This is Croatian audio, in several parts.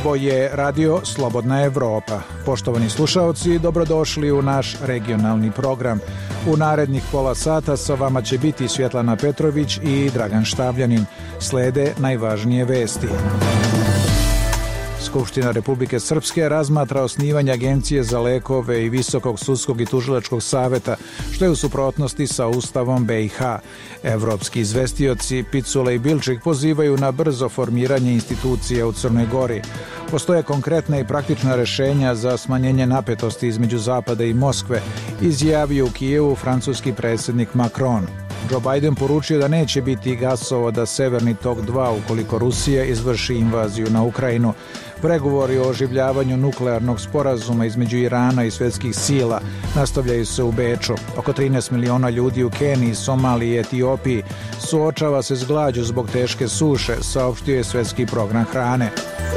Ovo je Radio Slobodna Evropa. Poštovani slušaoci, dobrodošli u naš regionalni program. U narednih pola sata sa vama će biti Svjetlana Petrović i Dragan Štavljanin. Slede najvažnije vesti. Skupština Republike Srpske razmatra osnivanje Agencije za lekove i Visokog sudskog i tužilačkog saveta, što je u suprotnosti sa Ustavom BiH. Evropski izvestioci Picula i Bilčik pozivaju na brzo formiranje institucije u Crnoj Gori. Postoje konkretna i praktična rešenja za smanjenje napetosti između Zapada i Moskve, izjavio u Kijevu francuski predsjednik Macron. Joe Biden poručio da neće biti gasovoda Severni tok 2 ukoliko Rusija izvrši invaziju na Ukrajinu. Pregovori o oživljavanju nuklearnog sporazuma između Irana i svjetskih sila nastavljaju se u Beču. Oko 13 miliona ljudi u Keniji, Somaliji i Etiopiji suočava se s glađu zbog teške suše, saopštio je Svjetski program hrane.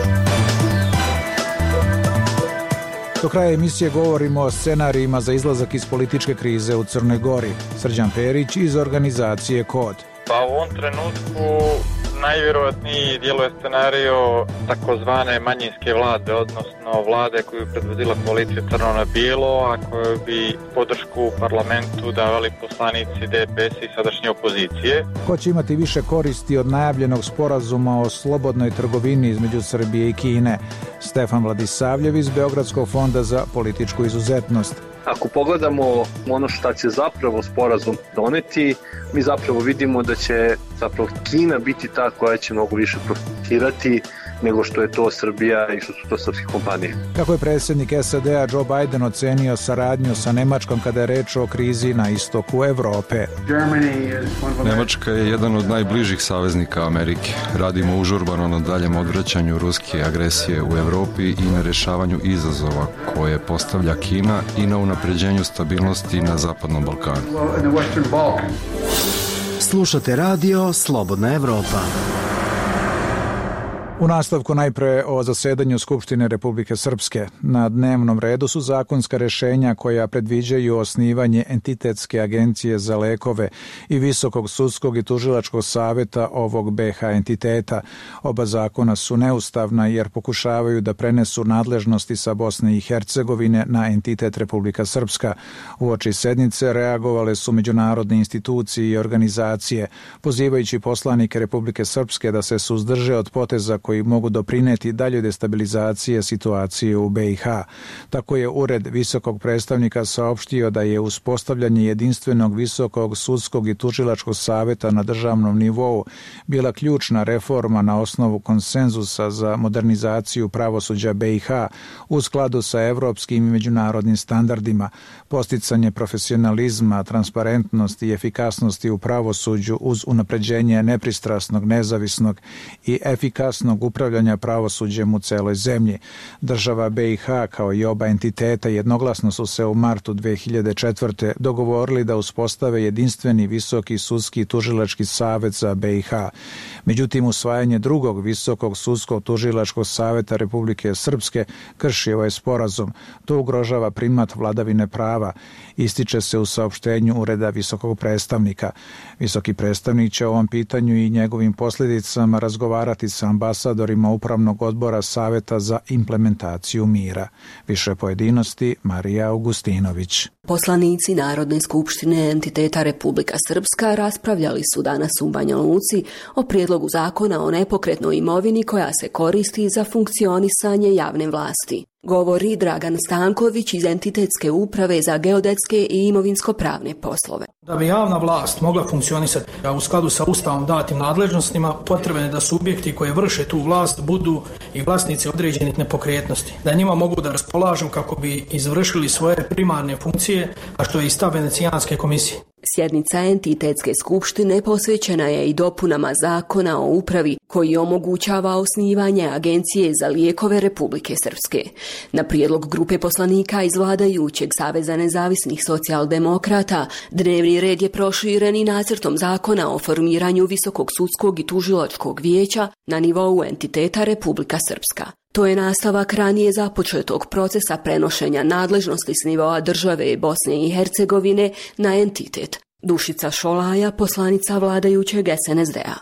Do kraja emisije govorimo o scenarijima za izlazak iz političke krize u Crnoj Gori. Srđan Perić iz organizacije KOD. Pa u ovom trenutku najvjerojatniji djeluje scenario takozvane manjinske vlade, odnosno vlade koju predvodila koalicija Crno na bijelo, a koju bi podršku u parlamentu davali poslanici DPS i sadašnje opozicije. Ko će imati više koristi od najavljenog sporazuma o slobodnoj trgovini između Srbije i Kine? Stefan Vladisavljev iz Beogradskog fonda za političku izuzetnost. Ako pogledamo ono šta će zapravo sporazum doneti, mi zapravo vidimo da će zapravo Kina biti ta koja će mnogo više profitirati nego što je to Srbija i što su to srpske kompanije. Kako je predsjednik SAD-a Joe Biden ocenio saradnju sa Nemačkom kada je reč o krizi na istoku Evrope? Nemačka je jedan od najbližih saveznika Amerike. Radimo užurbano na daljem odvraćanju ruske agresije u Evropi i na rješavanju izazova koje postavlja Kina i na unapređenju stabilnosti na Zapadnom Balkanu. Slušate radio Slobodna Evropa. U nastavku najpre o zasedanju Skupštine Republike Srpske. Na dnevnom redu su zakonska rješenja koja predviđaju osnivanje entitetske agencije za lekove i Visokog sudskog i tužilačkog saveta ovog BiH entiteta. Oba zakona su neustavna jer pokušavaju da prenesu nadležnosti sa Bosne i Hercegovine na entitet Republika Srpska. Uoči sednice reagovale su međunarodne institucije i organizacije, pozivajući poslanike Republike Srpske da se suzdrže od poteza koji mogu doprineti daljoj destabilizacije situacije u BiH. Tako je Ured visokog predstavnika saopštio da je uspostavljanje jedinstvenog visokog sudskog i tužilačkog saveta na državnom nivou bila ključna reforma na osnovu konsenzusa za modernizaciju pravosuđa BiH u skladu sa evropskim i međunarodnim standardima, posticanje profesionalizma, transparentnosti i efikasnosti u pravosuđu uz unapređenje nepristrasnog, nezavisnog i efikasnog upravljanja pravosuđem u celoj zemlji. Država BiH kao i oba entiteta jednoglasno su se u martu 2004. dogovorili da uspostave jedinstveni visoki sudski tužilački savet za BiH. Međutim, usvajanje drugog visokog sudskog tužilačkog saveta Republike Srpske krši ovaj sporazum. To ugrožava primat vladavine prava, ističe se u saopštenju Ureda visokog predstavnika. Visoki predstavnik će o ovom pitanju i njegovim posljedicama razgovarati sa ambasadorima Upravnog odbora Saveta za implementaciju mira. Više pojedinosti Marija Augustinović. Poslanici Narodne skupštine entiteta Republika Srpska raspravljali su danas u Banja Luci o prijedlogu zakona o nepokretnoj imovini koja se koristi za funkcionisanje javne vlasti. Govori Dragan Stanković iz Entitetske uprave za geodetske i imovinsko-pravne poslove. Da bi javna vlast mogla funkcionisati u skladu sa Ustavom datim nadležnostima, potrebno je da subjekti koji vrše tu vlast budu i vlasnici određenih nepokretnosti, da njima mogu da raspolažu kako bi izvršili svoje primarne funkcije, a što je i stav Venecijanske komisije. Sjednica Entitetske skupštine posvećena je i dopunama Zakona o upravi koji omogućava osnivanje Agencije za lijekove Republike Srpske. Na prijedlog grupe poslanika iz vladajućeg Saveza nezavisnih socijaldemokrata, dnevni red je proširen i nacrtom zakona o formiranju Visokog sudskog i tužilačkog vijeća na nivou entiteta Republika Srpska. To je nastavak ranije započetog procesa prenošenja nadležnosti s nivoa države Bosne i Hercegovine na entitet. Dušica Šolaja, poslanica vladajućeg SNSD-a. Svi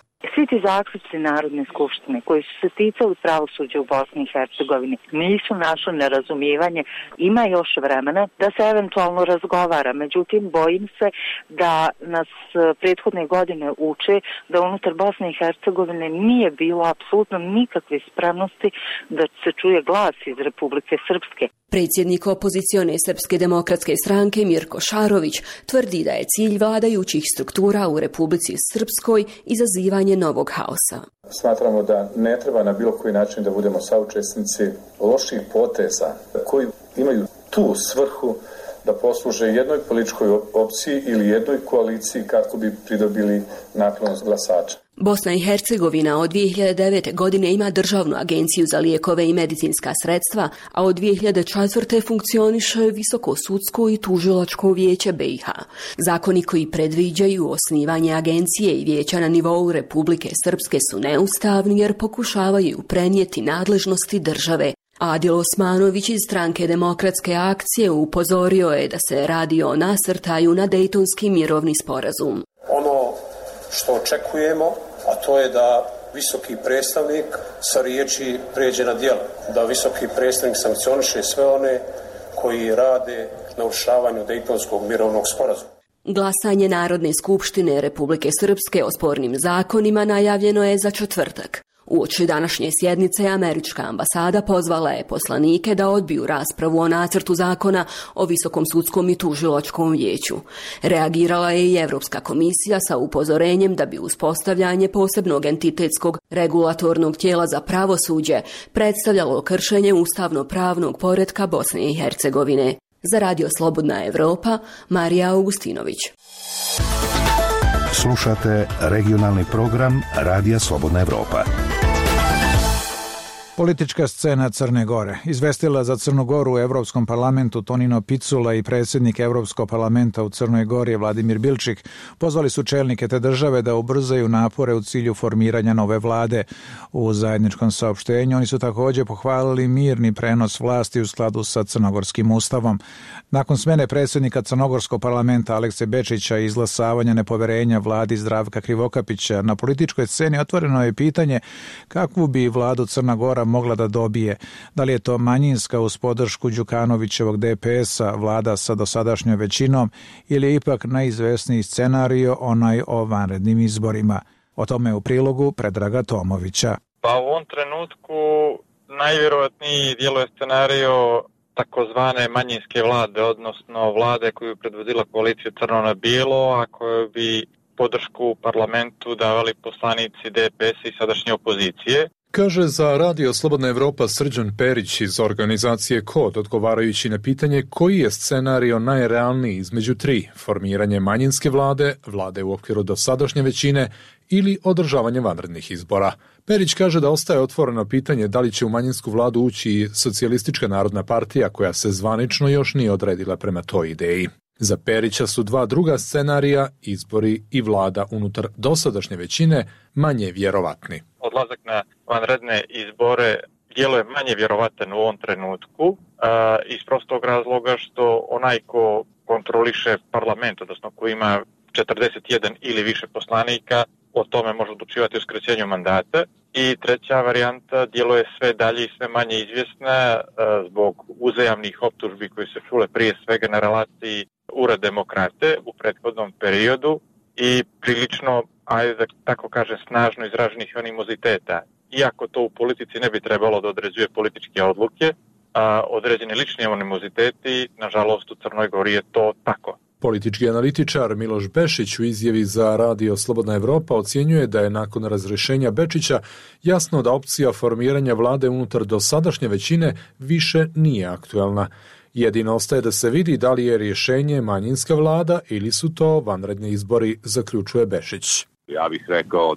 Svi ti zaključci Narodne skupštine koji su se ticali pravosuđa u Bosni i Hercegovini nisu našli nerazumijevanje. Ima još vremena da se eventualno razgovara, međutim bojim se da nas prethodne godine uče da unutar Bosne i Hercegovine nije bilo apsolutno nikakve spremnosti da se čuje glas iz Republike Srpske. Predsjednik opozicione Srpske demokratske stranke Mirko Šarović tvrdi da je cilj vladajućih struktura u Republici Srpskoj izazivanje novog haosa. Smatramo da ne treba na bilo koji način da budemo saučesnici loših poteza koji imaju tu svrhu da posluže jednoj političkoj opciji ili jednoj koaliciji kako bi pridobili naklonost glasača. Bosna i Hercegovina od 2009. godine ima Državnu agenciju za lijekove i medicinska sredstva, a od 2004. funkcioniše Visoko sudsko i tužilačko vijeće BiH. Zakoni koji predviđaju osnivanje agencije i vijeća na nivou Republike Srpske su neustavni jer pokušavaju prenijeti nadležnosti države. Adil Osmanović iz Stranke demokratske akcije upozorio je da se radi o nasrtaju na Dejtonski mirovni sporazum. Ono što očekujemo, a to je da visoki predstavnik sa riječi pređe na djelo, da visoki predstavnik sankcioniše sve one koji rade na urušavanju Dejtonskog mirovnog sporazuma. Glasanje Narodne skupštine Republike Srpske o spornim zakonima najavljeno je za četvrtak. Uoči današnje sjednice američka ambasada pozvala je poslanike da odbiju raspravu o nacrtu zakona o Visokom sudskom i tužilačkom vijeću. Reagirala je i Europska komisija sa upozorenjem da bi uspostavljanje posebnog entitetskog regulatornog tijela za pravosuđe predstavljalo kršenje ustavno-pravnog poretka Bosne i Hercegovine. Za Radio Slobodna Evropa, Marija Augustinović. Slušate regionalni program Radija Slobodna Evropa. Politička scena Crne Gore. Izvestila za Crnu Goru u Evropskom parlamentu Tonino Picula i predsjednik Evropskog parlamenta u Crnoj Gori Vladimir Bilčik pozvali su čelnike te države da ubrzaju napore u cilju formiranja nove vlade. U zajedničkom saopštenju oni su također pohvalili mirni prenos vlasti u skladu sa crnogorskim ustavom. Nakon smjene predsjednika Crnogorskog parlamenta Alekse Bečića i izglasavanja nepoverenja vladi Zdravka Krivokapića, na političkoj sceni otvoreno je pitanje kakvu bi vladu Crna Gora mogla da dobije. Da li je to manjinska uz podršku Đukanovićevog DPS-a vlada sa dosadašnjom većinom ili je ipak najizvesniji scenario onaj o vanrednim izborima. O tome u prilogu Predraga Tomovića. Pa u ovom trenutku najvjerojatniji djeluje scenario takozvane manjinske vlade, odnosno vlade koju predvodila koalicija Crno na bijelo, a koju bi podršku u parlamentu davali poslanici DPS i sadašnje opozicije. Kaže za Radio Slobodna Evropa Srđan Perić iz organizacije KOD, odgovarajući na pitanje koji je scenario najrealniji između tri: formiranje manjinske vlade, vlade u okviru dosadašnje većine ili održavanje vanrednih izbora. Perić kaže da ostaje otvoreno pitanje da li će u manjinsku vladu ući Socijalistička narodna partija koja se zvanično još nije odredila prema toj ideji. Za Perića su dva druga scenarija, izbori i vlada unutar dosadašnje većine, manje vjerovatni. Odlazak na vanredne izbore djeluje manje vjerovatan u ovom trenutku iz prostog razloga što onaj ko kontroliše parlament, odnosno ko ima 41 ili više poslanika, o tome može odlučivati o skraćenju mandata. I treća varijanta djeluje sve dalje i sve manje izvjesna zbog uzajamnih optužbi koje se čule prije svega na relaciji Ured demokrate u prethodnom periodu i prilično, ajde da tako kažem, snažno izraženih animoziteta. Iako to u politici ne bi trebalo da određuje političke odluke, određeni lični animoziteti, nažalost u Crnoj Gori je to tako. Politički analitičar Miloš Bešić u izjavi za Radio Slobodna Evropa ocjenjuje da je nakon razrješenja Bečića jasno da opcija formiranja vlade unutar dosadašnje većine više nije aktualna. Jedino ostaje da se vidi da li je rješenje manjinska vlada ili su to vanredni izbori, zaključuje Bešić. Ja bih rekao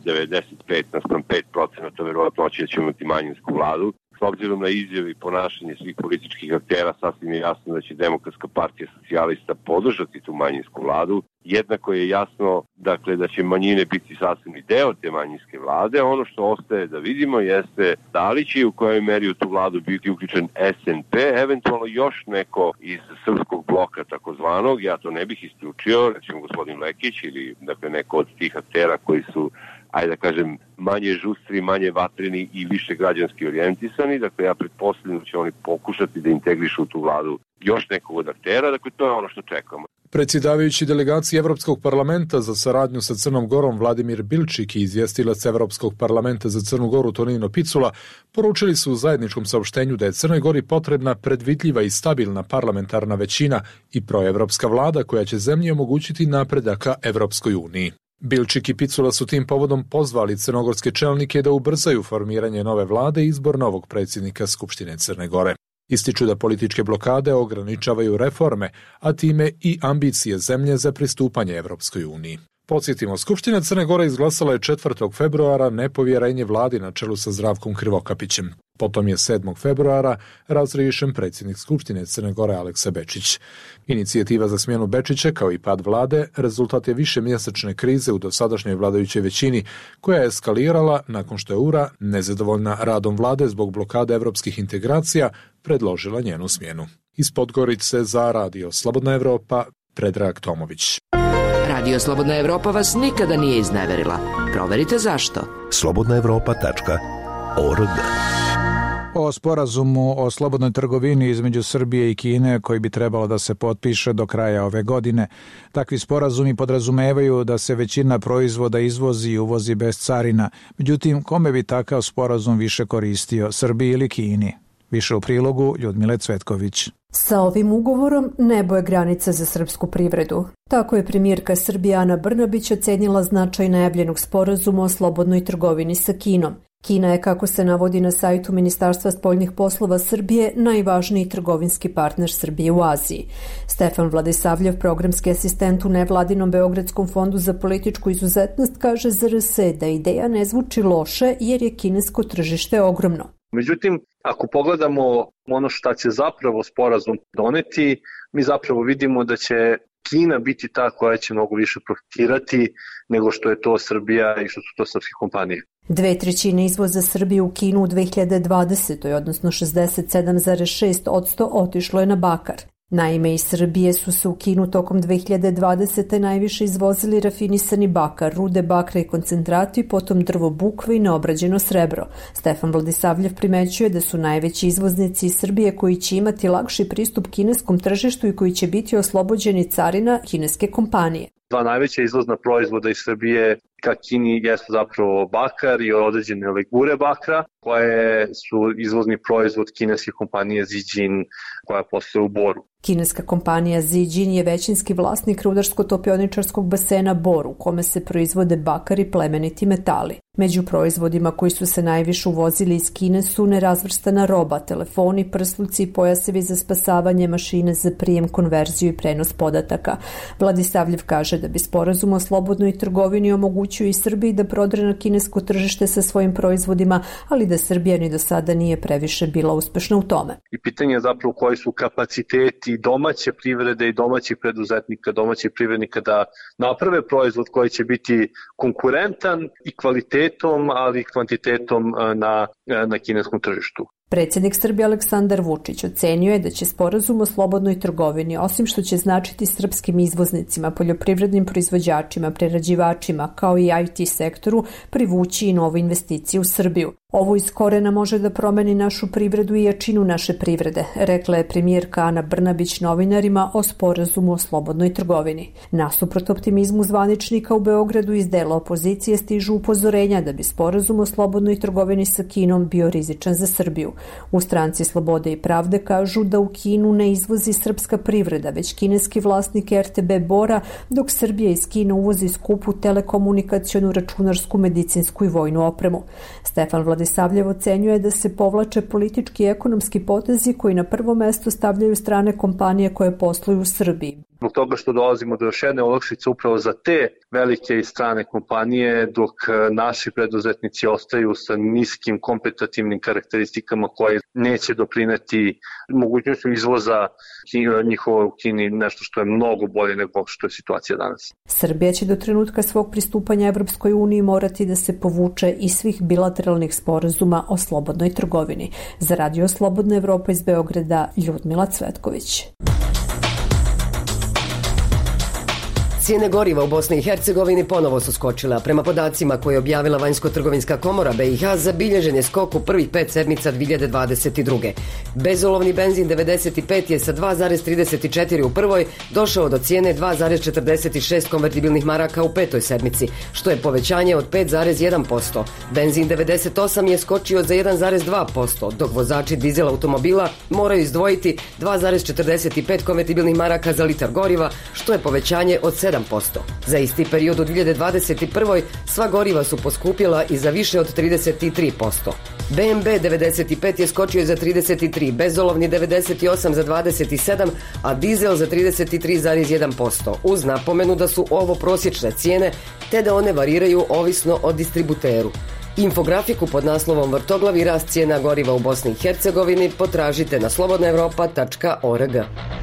95% vjerovatnoće da ćemo imati manjinsku vladu. S obzirom na izjave i ponašanje svih političkih aktera, sasvim je jasno da će Demokratska partija socijalista podržati tu manjinsku vladu. Jednako je jasno, dakle, da će manjine biti sastavni deo te manjinske vlade. Ono što ostaje da vidimo jeste da li će u kojoj meri u tu vladu biti uključen SNP, eventualno još neko iz srpskog bloka takozvanog, ja to ne bih isključio, recimo gospodin Lekić ili dakle neko od tih aktera koji su ajde da kažem, manje žustri, manje vatreni i više građanski orijentisani. Dakle, ja pretpostavljam da će oni pokušati da integrišu u tu vladu još nekog od aktera. Dakle, to je ono što čekamo. Predsjedavajući delegaciji Evropskog parlamenta za saradnju sa Crnom Gorom Vladimir Bilčik i izvjestilac Evropskog parlamenta za Crnu Goru Tonino Picula poručili su u zajedničkom saopštenju da je Crnoj Gori potrebna predvidljiva i stabilna parlamentarna većina i proevropska vlada koja će zemlji omogućiti napredak ka Evropskoj uniji. Bilčik i Picula su tim povodom pozvali crnogorske čelnike da ubrzaju formiranje nove vlade i izbor novog predsjednika Skupštine Crne Gore. Ističu da političke blokade ograničavaju reforme, a time i ambicije zemlje za pristupanje Evropskoj uniji. Podsjetimo, Skupština Crne Gore izglasala je 4. februara nepovjerenje vladi na čelu sa Zdravkom Krivokapićem. Potom je 7. februara razriješen predsjednik Skupštine Crne Gore Aleksa Bečić. Inicijativa za smjenu Bečića kao i pad vlade rezultat je višemjesečne krize u dosadašnjoj vladajućoj većini koja je eskalirala nakon što je URA, nezadovoljna radom vlade zbog blokade evropskih integracija, predložila njenu smjenu. Iz Podgorice za Radio Slobodna Evropa, Predrag Tomović. Radio Slobodna Evropa vas nikada nije izneverila. Proverite zašto. slobodnaevropa.org. O sporazumu o slobodnoj trgovini između Srbije i Kine koji bi trebalo da se potpiše do kraja ove godine. Takvi sporazumi podrazumevaju da se većina proizvoda izvozi i uvozi bez carina. Međutim, kome bi takav sporazum više koristio, Srbiji ili Kini? Više u prilogu Ljudmile Cvetković. Sa ovim ugovorom nebo je granica za srpsku privredu. Tako je premijerka Srbije Ana Brnabić ocenila značaj najavljenog sporazuma o slobodnoj trgovini sa Kinom. Kina je, kako se navodi na sajtu Ministarstva spoljnih poslova Srbije, najvažniji trgovinski partner Srbije u Aziji. Stefan Vladisavljev, programski asistent u nevladinom Beogradskom fondu za političku izuzetnost, kaže za RS da ideja ne zvuči loše jer je kinesko tržište ogromno. Međutim, ako pogledamo ono šta će zapravo sporazum doneti, mi zapravo vidimo da će Kina biti ta koja će mnogo više profitirati nego što je to Srbija i što su to srpske kompanije. 2/3 izvoza Srbije u Kinu u 2020. odnosno 67,6% otišlo je na bakar. Naime, iz Srbije su se u Kinu tokom 2020. najviše izvozili rafinisani bakar, rude bakra i koncentrati, potom drvo bukve i neobrađeno srebro. Stefan Vladisavljev primećuje da su najveći izvoznici iz Srbije koji će imati lakši pristup kineskom tržištu i koji će biti oslobođeni carina kineske kompanije. Dva najveća izvozna proizvoda iz Srbije ka Kini jesu zapravo bakar i određene legure bakra, koje su izvozni proizvod kineske kompanije Zijin koja posluje u Boru. Kineska kompanija Zijin je većinski vlasnik rudarsko-topioničarskog basena Bor, u kome se proizvode bakar i plemeniti metali. Među proizvodima koji su se najviše uvozili iz Kine su nerazvrstana roba, telefoni, prsluci i pojasevi za spasavanje, mašine za prijem, konverziju i prenos podataka. Vladisavljev kaže da bi sporazum o slobodnoj trgovini omogućio i Srbiji da prodre na kinesko tržište sa svojim proizvodima, ali da Srbija ni do sada nije previše bila uspešna u tome. I pitanje je zapravo koji su kapaciteti domaće privrede i domaćih preduzetnika, domaćih privrednika da naprave proizvod koji će biti konkurentan i kvalitetom, ali i kvantitetom na kineskom tržištu. Predsjednik Srbije Aleksandar Vučić ocenio je da će sporazum o slobodnoj trgovini, osim što će značiti srpskim izvoznicima, poljoprivrednim proizvođačima, prerađivačima, kao i IT sektoru, privući i nove investicije u Srbiju. Ovo iz korena može da promeni našu privredu i jačinu naše privrede, rekla je premijerka Ana Brnabić novinarima o sporazumu o slobodnoj trgovini. Nasuprot optimizmu zvaničnika u Beogradu iz dela opozicije stižu upozorenja da bi sporazum o slobodnoj trgovini sa Kinom bio rizičan za Srbiju. U Stranci Slobode i pravde kažu da u Kinu ne izvozi srpska privreda, već kineski vlasnik RTB Bora, dok Srbija iz Kine uvozi skupu telekomunikacionu, računarsku, medicinsku i vojnu opremu. Stefan Vladisavljev ocenjuje da se povlače politički i ekonomski potezi koji na prvo mesto stavljaju strane kompanije koje posluju u Srbiji. Zbog toga što dolazimo do još jedne olakšice upravo za te velike i strane kompanije, dok naši preduzetnici ostaju sa niskim kompetitivnim karakteristikama koje neće doprineti mogućnošću izvoza njihovo u Kini, nešto što je mnogo bolje nego što je situacija danas. Srbija će do trenutka svog pristupanja Evropskoj uniji morati da se povuče iz svih bilateralnih sporazuma o slobodnoj trgovini. Za Radio Slobodna Evropa iz Beograda, Ljudmila Cvetković. Cijene goriva u Bosni i Hercegovini ponovo su skočile, a prema podacima koje je objavila Vanjsko-trgovinska komora BiH zabilježen je skok u prvih 5 sedmica 2022. Bezolovni benzin 95 je sa 2,34 u prvoj došao do cijene 2,46 konvertibilnih maraka u petoj sedmici, što je povećanje od 5,1%. Benzin 98 je skočio za 1,2%, dok vozači dizel automobila moraju izdvojiti 2,45 konvertibilnih maraka za litar goriva, što je povećanje od 7%. Za isti period u 2021. sva goriva su poskupjela i za više od 33%. BMB 95 je skočio za 33, bezolovni 98 za 27, a dizel za 33,1%, uz napomenu da su ovo prosječne cijene, te da one variraju ovisno o distributeru. Infografiku pod naslovom Vrtoglavi rast cijena goriva u Bosni i Hercegovini potražite na slobodnaevropa.org.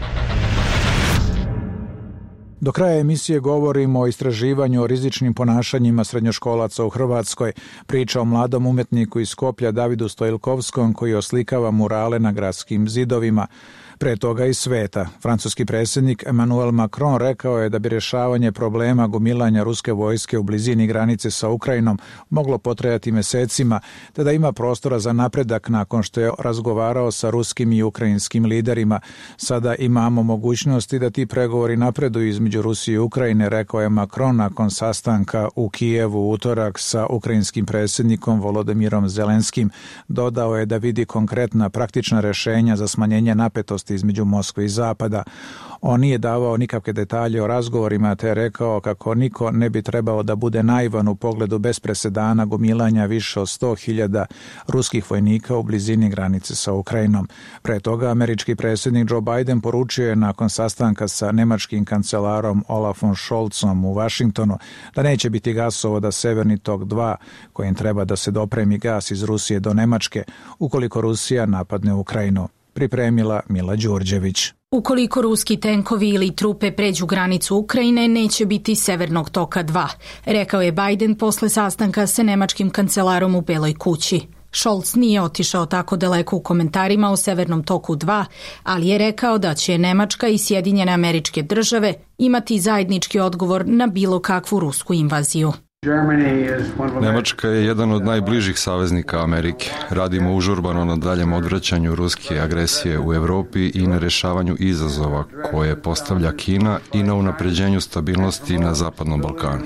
Do kraja emisije govorimo o istraživanju o rizičnim ponašanjima srednjoškolaca u Hrvatskoj. Priča o mladom umetniku iz Skoplja Davidu Stojilkovskom koji oslikava murale na gradskim zidovima. Pre toga iz sveta. Francuski predsjednik Emmanuel Macron rekao je da bi rješavanje problema gomilanja ruske vojske u blizini granice sa Ukrajinom moglo potrajati mesecima, te da ima prostora za napredak nakon što je razgovarao sa ruskim i ukrajinskim liderima. Sada imamo mogućnosti da ti pregovori napreduju između Rusije i Ukrajine, rekao je Macron nakon sastanka u Kijevu utorak sa ukrajinskim predsjednikom Volodimirom Zelenskim. Dodao je da vidi konkretna praktična rješenja za smanjenje napetosti između Moskve i Zapada. On nije davao nikakve detalje o razgovorima, te je rekao kako niko ne bi trebao da bude naivan u pogledu bez presedana gomilanja više od 100.000 ruskih vojnika u blizini granice sa Ukrajinom. Pre toga američki predsjednik Joe Biden poručio je nakon sastanka sa nemačkim kancelarom Olafom Scholzom u Vašingtonu da neće biti gasovoda Severni tok 2 kojim treba da se dopremi gas iz Rusije do Nemačke ukoliko Rusija napadne Ukrajinu. Pripremila Mila Đurđević. Ukoliko ruski tenkovi ili trupe pređu granicu Ukrajine, neće biti Severnog toka 2, rekao je Biden posle sastanka sa nemačkim kancelarom u Beloj kući. Scholz nije otišao tako daleko u komentarima o Severnom toku 2, ali je rekao da će Nemačka i Sjedinjene Američke Države imati zajednički odgovor na bilo kakvu rusku invaziju. Nemačka je jedan od najbližih saveznika Amerike. Radimo užurbano na daljem odvraćanju ruske agresije u Europi i na rješavanju izazova koje postavlja Kina i na unapređenju stabilnosti na Zapadnom Balkanu.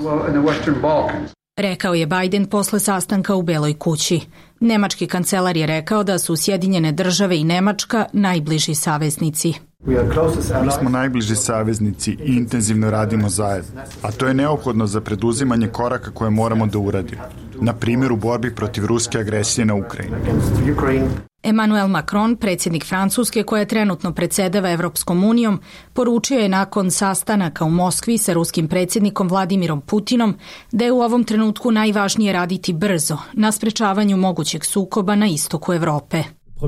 Rekao je Biden posle sastanka u Beloj kući. Nemački kancelar je rekao da su Sjedinjene Države i Nemačka najbliži saveznici. Mi smo najbliži saveznici i intenzivno radimo zajedno, a to je neophodno za preduzimanje koraka koje moramo da uradimo. Na primjer u borbi protiv ruske agresije na Ukrajinu. Emmanuel Macron, predsjednik Francuske koja trenutno predsjedava Evropskom unijom, poručio je nakon sastanaka u Moskvi sa ruskim predsjednikom Vladimirom Putinom da je u ovom trenutku najvažnije raditi brzo na sprečavanju mogućeg sukoba na istoku Evrope.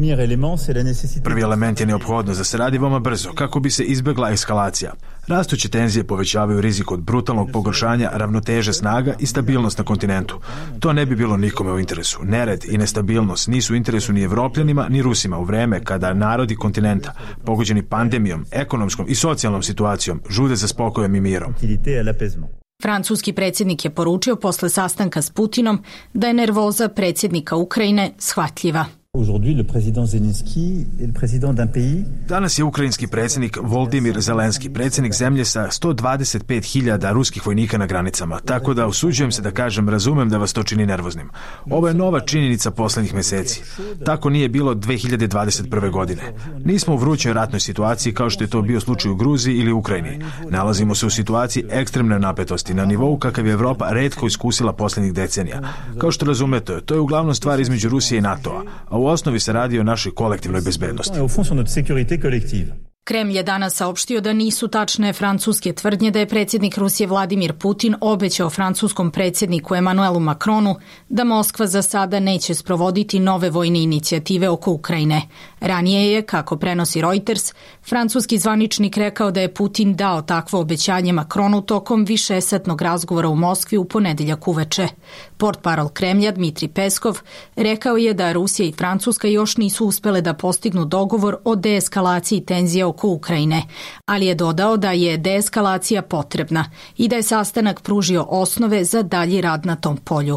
Prvi element je neophodno da se radi veoma brzo kako bi se izbjegla eskalacija. Rastuće tenzije povećavaju rizik od brutalnog pogoršanja ravnoteže snaga i stabilnost na kontinentu. To ne bi bilo nikome u interesu. Nered i nestabilnost nisu u interesu ni Evropljanima ni Rusima u vreme kada narodi kontinenta, pogođeni pandemijom, ekonomskom i socijalnom situacijom, žude za spokojem i mirom. Francuski predsjednik je poručio posle sastanka s Putinom da je nervoza predsjednika Ukrajine shvatljiva. Danas je ukrajinski predsjednik Volodimir Zelenski, predsjednik zemlje sa 125.000 ruskih vojnika na granicama, tako da usuđujem se da kažem, razumem da vas to čini nervoznim. Ovo je nova činjenica posljednjih mjeseci. Tako nije bilo 2021. godine. Nismo u vrućoj ratnoj situaciji kao što je to bio slučaj u Gruziji ili Ukrajini. Nalazimo se u situaciji ekstremne napetosti na nivou kakav je Evropa retko iskusila posljednjih decenija. Kao što razumete, to je uglavnom stvar između Rusije i NATO-a, a u osnovi se radi o našoj kolektivnoj bezbednosti. Kremlj je danas saopštio da nisu tačne francuske tvrdnje da je predsjednik Rusije Vladimir Putin obećao francuskom predsjedniku Emmanuelu Macronu da Moskva za sada neće sprovoditi nove vojne inicijative oko Ukrajine. Ranije je, kako prenosi Reuters, francuski zvaničnik rekao da je Putin dao takvo obećanje Macronu tokom višesatnog razgovora u Moskvi u ponedeljak uveče. Portparol Kremlja Dmitri Peskov rekao je da Rusija i Francuska još nisu uspele da postignu dogovor o deeskalaciji tenzija oko oko Ukrajine, ali je dodao da je deeskalacija potrebna i da je sastanak pružio osnove za dalji rad na tom polju.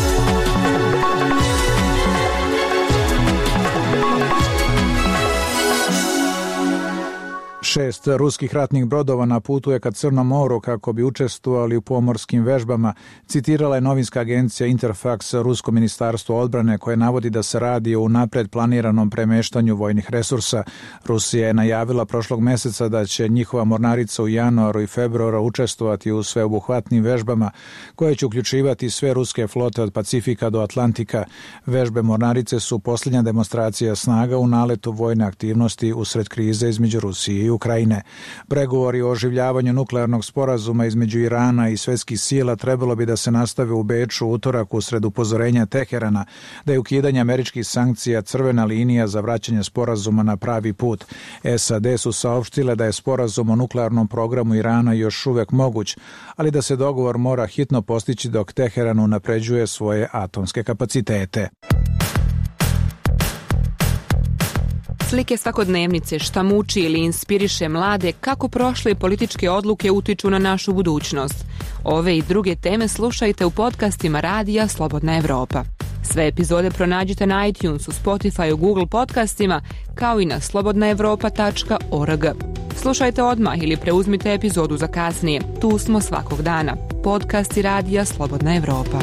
Šest ruskih ratnih brodova na putu je ka Crnom moru kako bi učestvovali u pomorskim vežbama, citirala je novinska agencija Interfax Rusko ministarstvo odbrane koje navodi da se radi o unapred planiranom premeštanju vojnih resursa. Rusija je najavila prošlog meseca da će njihova mornarica u januaru i februaru učestvovati u sveobuhvatnim vežbama koje će uključivati sve ruske flote od Pacifika do Atlantika. Vežbe mornarice su posljednja demonstracija snaga u naletu vojne aktivnosti usred krize između Rusije i Ukrajine. Pregovori o oživljavanju nuklearnog sporazuma između Irana i svetskih sila trebalo bi da se nastave u Beču utorak usred upozorenja Teherana da je ukidanje američkih sankcija crvena linija za vraćanje sporazuma na pravi put. SAD su saopštile da je sporazum o nuklearnom programu Irana još uvek moguć, ali da se dogovor mora hitno postići dok Teheran unapređuje svoje atomske kapacitete. Slike svakodnevnice, šta muči ili inspiriše mlade, kako prošle političke odluke utiču na našu budućnost. Ove i druge teme slušajte u podcastima Radija Slobodna Evropa. Sve epizode pronađite na iTunesu, Spotifyu, Google podcastima, kao i na slobodnaevropa.org. Slušajte odmah ili preuzmite epizodu za kasnije. Tu smo svakog dana. Podcasti Radija Slobodna Evropa.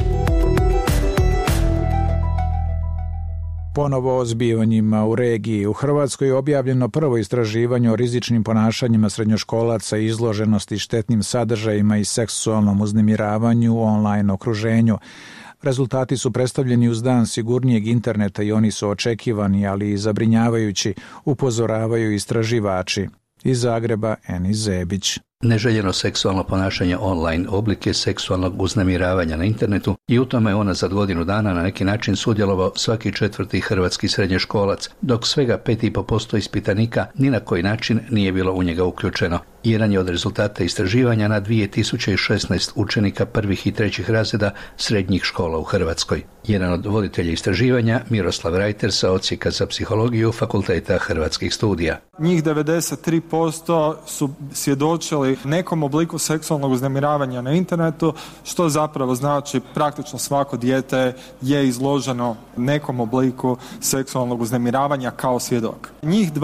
Ponovo o zbivanjima u regiji. U Hrvatskoj je objavljeno prvo istraživanje o rizičnim ponašanjima srednjoškolaca i izloženosti štetnim sadržajima i seksualnom uznemiravanju u online okruženju. Rezultati su predstavljeni uz dan sigurnijeg interneta i oni su očekivani, ali i zabrinjavajući, upozoravaju istraživači. Iz Zagreba, Enis Zebić. Neželjeno seksualno ponašanje online oblik je seksualnog uznemiravanja na internetu i u tome je unazad godinu dana na neki način sudjelovao svaki četvrti hrvatski srednjoškolac, dok svega 5,5% ispitanika ni na koji način nije bilo u njega uključeno. Jedan je od rezultata istraživanja na 2016 učenika prvih i trećih razreda srednjih škola u Hrvatskoj. Jedan od voditelja istraživanja, Miroslav Rajter sa Odsjeka za psihologiju Fakulteta Hrvatskih studija. Njih 93% su svjedočili nekom obliku seksualnog uznemiravanja na internetu, što zapravo znači praktično svako dijete je izloženo nekom obliku seksualnog uznemiravanja kao svjedok. Njih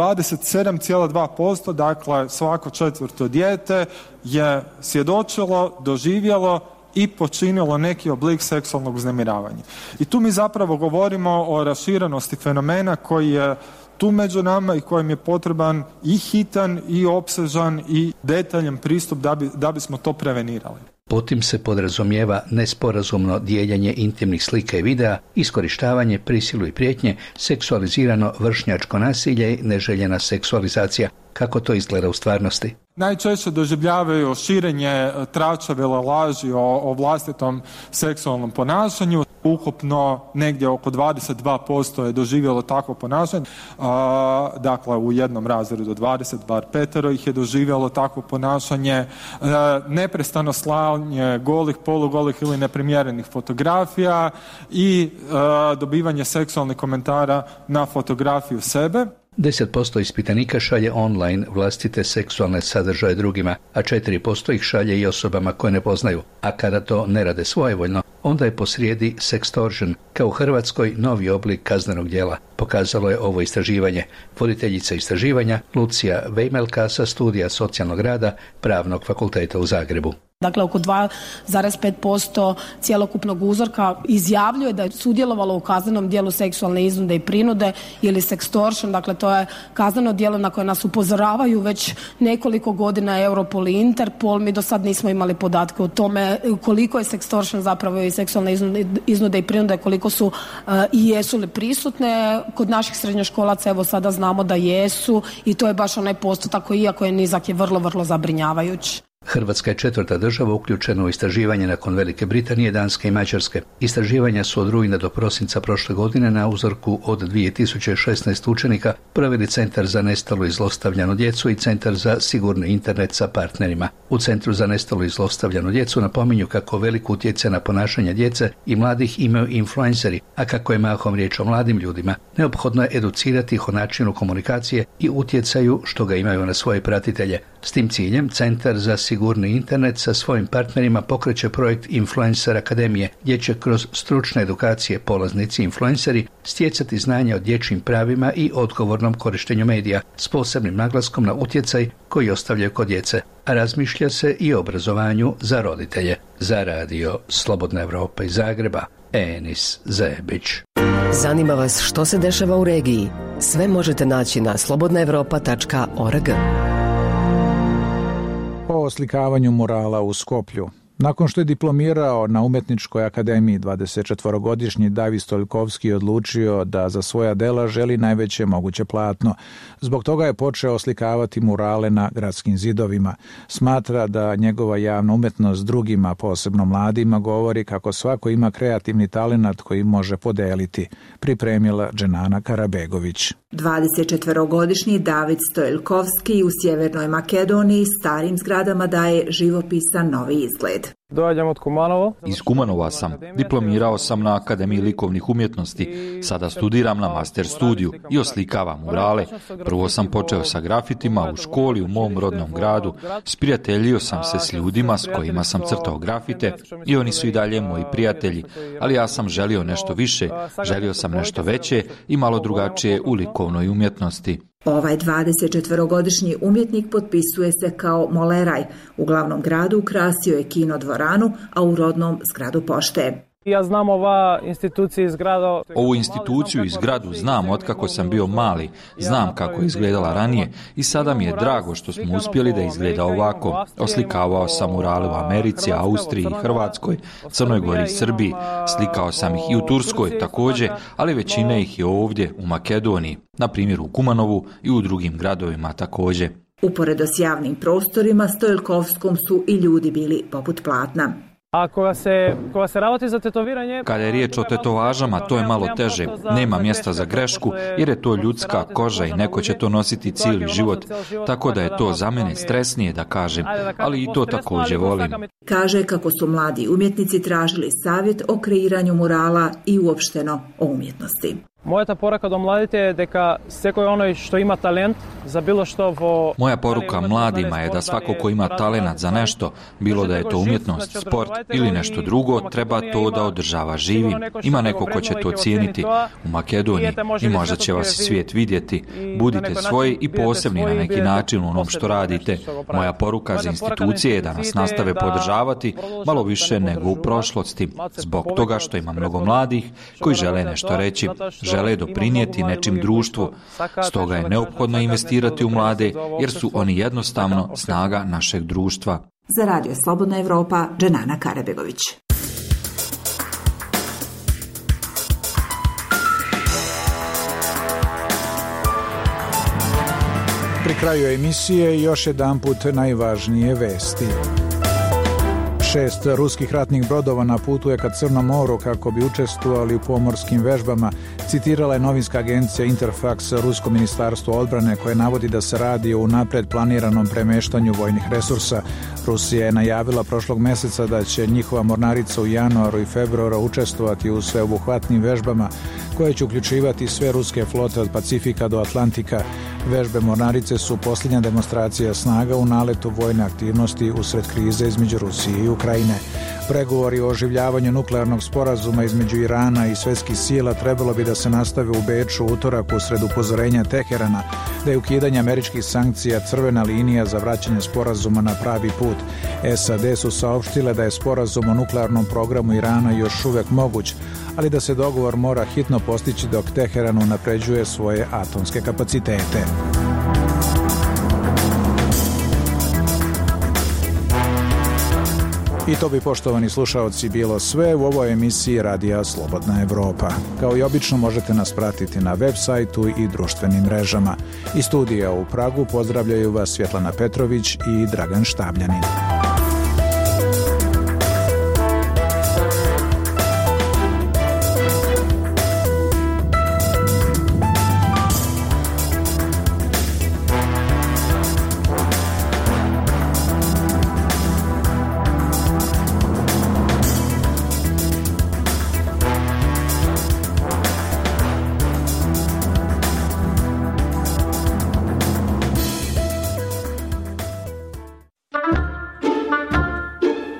27,2%, dakle svako četvrto dijete, je svjedočilo, doživjelo i počinilo neki oblik seksualnog uznemiravanja. I tu mi zapravo govorimo o raširenosti fenomena koji je tu među nama i kojem je potreban i hitan i opsežan i detaljan pristup da bismo to prevenirali. Potim se podrazumijeva nesporazumno dijeljenje intimnih slika i videa, iskorištavanje, prisilu i prijetnje, seksualizirano vršnjačko nasilje i neželjena seksualizacija. Kako to izgleda u stvarnosti? Najčešće doživljavaju širenje tračave laži o vlastitom seksualnom ponašanju. Ukupno negdje oko 22% je doživjelo takvo ponašanje. Dakle, u jednom razredu 20, bar 5 ih je doživjelo takvo ponašanje. Neprestano slanje golih, polugolih ili neprimjerenih fotografija i dobivanje seksualnih komentara na fotografiju sebe. 10% ispitanika šalje online vlastite seksualne sadržaje drugima, a 4% ih šalje i osobama koje ne poznaju. A kada to ne rade svojevoljno, onda je posrijedi sextortion, kao u Hrvatskoj novi oblik kaznenog djela. Pokazalo je ovo istraživanje. Voditeljica istraživanja Lucija Vejmelka sa studija socijalnog rada Pravnog fakulteta u Zagrebu. Dakle, oko 2,5% cjelokupnog uzorka izjavljuje da je sudjelovalo u kaznenom djelu seksualne iznude i prinude ili sextortion. Dakle, to je kazneno djelo na koje nas upozoravaju već nekoliko godina Europol i Interpol. Mi do sad nismo imali podatke o tome koliko je sextortion zapravo i seksualne iznude i prinude, koliko su i jesu li prisutne. Kod naših srednjoškolaca evo sada znamo da jesu i to je baš onaj postotak koji, iako je nizak, je vrlo, vrlo zabrinjavajući. Hrvatska je 4. država uključena u istraživanje nakon Velike Britanije, Danske i Mađarske. Istraživanja su od rujna do prosinca prošle godine na uzorku od 2016 učenika proveli Centar za nestalu i zlostavljanu djecu i Centar za sigurni internet sa partnerima. U Centru za nestalu i zlostavljanu djecu napominju kako velik utjecaj na ponašanje djece i mladih imaju influenceri, a kako je mahom riječ o mladim ljudima, neophodno je educirati ih o načinu komunikacije i utjecaju što ga imaju na svoje pratitelje. S tim ciljem Centar za sigurni internet sa svojim partnerima pokreće projekt Influencer Akademije, gdje će kroz stručne edukacije polaznici influenceri stjecati znanja o dječjim pravima i odgovornom korištenju medija, s posebnim naglaskom na utjecaj koji ostavljaju kod djece. A razmišlja se i o obrazovanju za roditelje. Za radio Slobodna Evropa iz Zagreba, Enis Zebić. Zanima vas što se dešava u regiji? Sve možete naći na slobodnaevropa.org. O oslikavanju murala u Skoplju. Nakon što je diplomirao na Umetničkoj akademiji, 24-godišnji David Stoiljkovski odlučio da za svoja dela želi najveće moguće platno. Zbog toga je počeo oslikavati murale na gradskim zidovima. Smatra da njegova javna umetnost drugima, posebno mladima, govori kako svako ima kreativni talenat koji može podeliti. Pripremila Dženana Karabegović. 24-godišnji David Stoiljkovski u Sjevernoj Makedoniji starim zgradama daje živopisan novi izgled. Dođem od Kumanova. Iz Kumanova sam. Diplomirao sam na Akademiji likovnih umjetnosti. Sada studiram na master studiju i oslikavam murale. Prvo sam počeo sa grafitima u školi u mom rodnom gradu. Sprijateljio sam se s ljudima s kojima sam crtao grafite i oni su i dalje moji prijatelji. Ali ja sam želio nešto više, želio sam nešto veće i malo drugačije u likovnoj umjetnosti. Ovaj 24-godišnji umjetnik potpisuje se kao moleraj. U glavnom gradu ukrasio je kino dvoranu, a u rodnom zgradu pošte. Ja znam ovu instituciju i zgradu znam otkako sam bio mali, znam kako je izgledala ranije i sada mi je drago što smo uspjeli da izgleda ovako. Oslikavao sam murale u Americi, Austriji, Hrvatskoj, Crnoj Gori i Srbiji. Slikao sam ih i u Turskoj također, ali većina ih je ovdje u Makedoniji, na primjer u Kumanovu i u drugim gradovima također. Uporedo s javnim prostorima Stoiljkovskom su i ljudi bili poput platna. A koja se ravati za tetoviranje... Kada je riječ o tetovažama, to je malo teže. Nema mjesta za grešku, jer je to ljudska koža i neko će to nositi cijeli život. Tako da je to za mene stresnije, da kažem, ali i to također volim. Kaže kako su mladi umjetnici tražili savjet o kreiranju murala i uopšteno o umjetnosti. Moja poruka do mladite je da svako onaj što ima talent za bilo što... Moja poruka mladima je da svako ko ima talenat za nešto, bilo da je to umjetnost, sport ili nešto drugo, treba to da održava živim. Ima neko ko će to cijeniti u Makedoniji i možda će vas svijet vidjeti. Budite svoji i posebni na neki način u onom što radite. Moja poruka za institucije je da nas nastave podržavati malo više nego u prošlosti, zbog toga što ima mnogo mladih koji žele nešto reći, žele doprinijeti nečim društvu. Stoga je neophodno investirati u mlade, jer su oni jednostavno snaga našeg društva. Za Radio Slobodna Evropa, Dženana Karabegović. Pri kraju emisije još jedanput najvažnije vesti. 6 ruskih ratnih brodova na putu je ka Crnom moru kako bi učestvovali u pomorskim vežbama, citirala je novinska agencija Interfax Rusko ministarstvo odbrane koje navodi da se radi o unapred planiranom premeštanju vojnih resursa. Rusija je najavila prošlog mjeseca da će njihova mornarica u januaru i februaru učestvovati u sveobuhvatnim vežbama koje će uključivati sve ruske flote od Pacifika do Atlantika. Vežbe mornarice su posljednja demonstracija snaga u naletu vojne aktivnosti usred krize između Rusije i Ukrajine. Pregovori o oživljavanju nuklearnog sporazuma između Irana i svjetskih sila trebalo bi da se nastave u Beču utorak usred upozorenja Teherana da je ukidanje američkih sankcija crvena linija za vraćanje sporazuma na pravi put. SAD su saopštile da je sporazum o nuklearnom programu Irana još uvijek moguć, ali da se dogovor mora hitno postići dok Teheran unapređuje svoje atomske kapacitete. I to bi, poštovani slušaoci, bilo sve u ovoj emisiji Radija Slobodna Evropa. Kao i obično možete nas pratiti na web sajtu i društvenim mrežama. Iz studija u Pragu pozdravljaju vas Svjetlana Petrović i Dragan Štabljanin.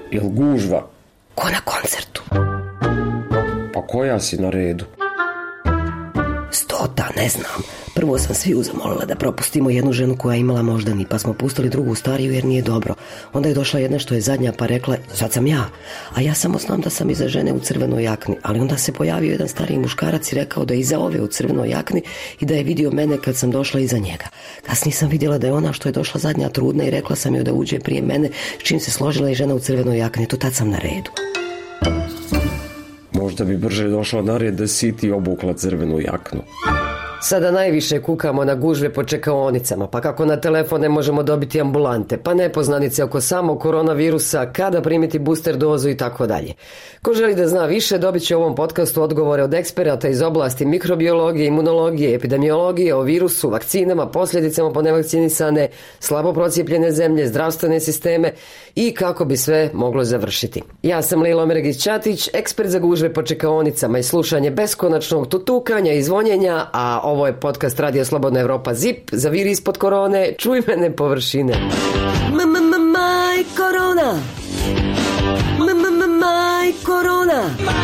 Jel gužva? Ko na koncertu? Pa koja si na redu? 100, ne znam. Prvo sam sviju zamolila da propustimo jednu ženu koja je imala moždani, pa smo pustili drugu stariju jer nije dobro. Onda je došla jedna što je zadnja pa rekla, sad sam ja. A ja samo znam da sam iza žene u crvenoj jakni. Ali onda se pojavio jedan stariji muškarac i rekao da je iza ove u crvenoj jakni i da je vidio mene kad sam došla iza njega. Kasnije sam vidjela da je ona što je došla zadnja trudna i rekla sam joj da uđe prije mene, s čim se složila i žena u crvenoj jakni. To tad sam na redu. Možda bi brže došla na red da si ti obukla crvenu jaknu. Sada najviše kukamo na gužve po čekaonicama, pa kako na telefon ne možemo dobiti ambulante, pa nepoznanice oko samog koronavirusa, kada primiti booster dozu i tako dalje. Ko želi da zna više, dobit će u ovom podcastu odgovore od eksperata iz oblasti mikrobiologije, imunologije, epidemiologije, o virusu, vakcinama, posljedicama po nevakcinisane, slabo procijepljene zemlje, zdravstvene sisteme i kako bi sve moglo završiti. Ja sam Lila Omeregić-Ćatić, ekspert za gužve po čekaonicama i slušanje beskonačnog tutukanja i zvonjenja, a ovo je podcast Radio Slobodna Evropa ZIP, zaviri ispod korone, čuj mene površine. Maj korona! Maj korona!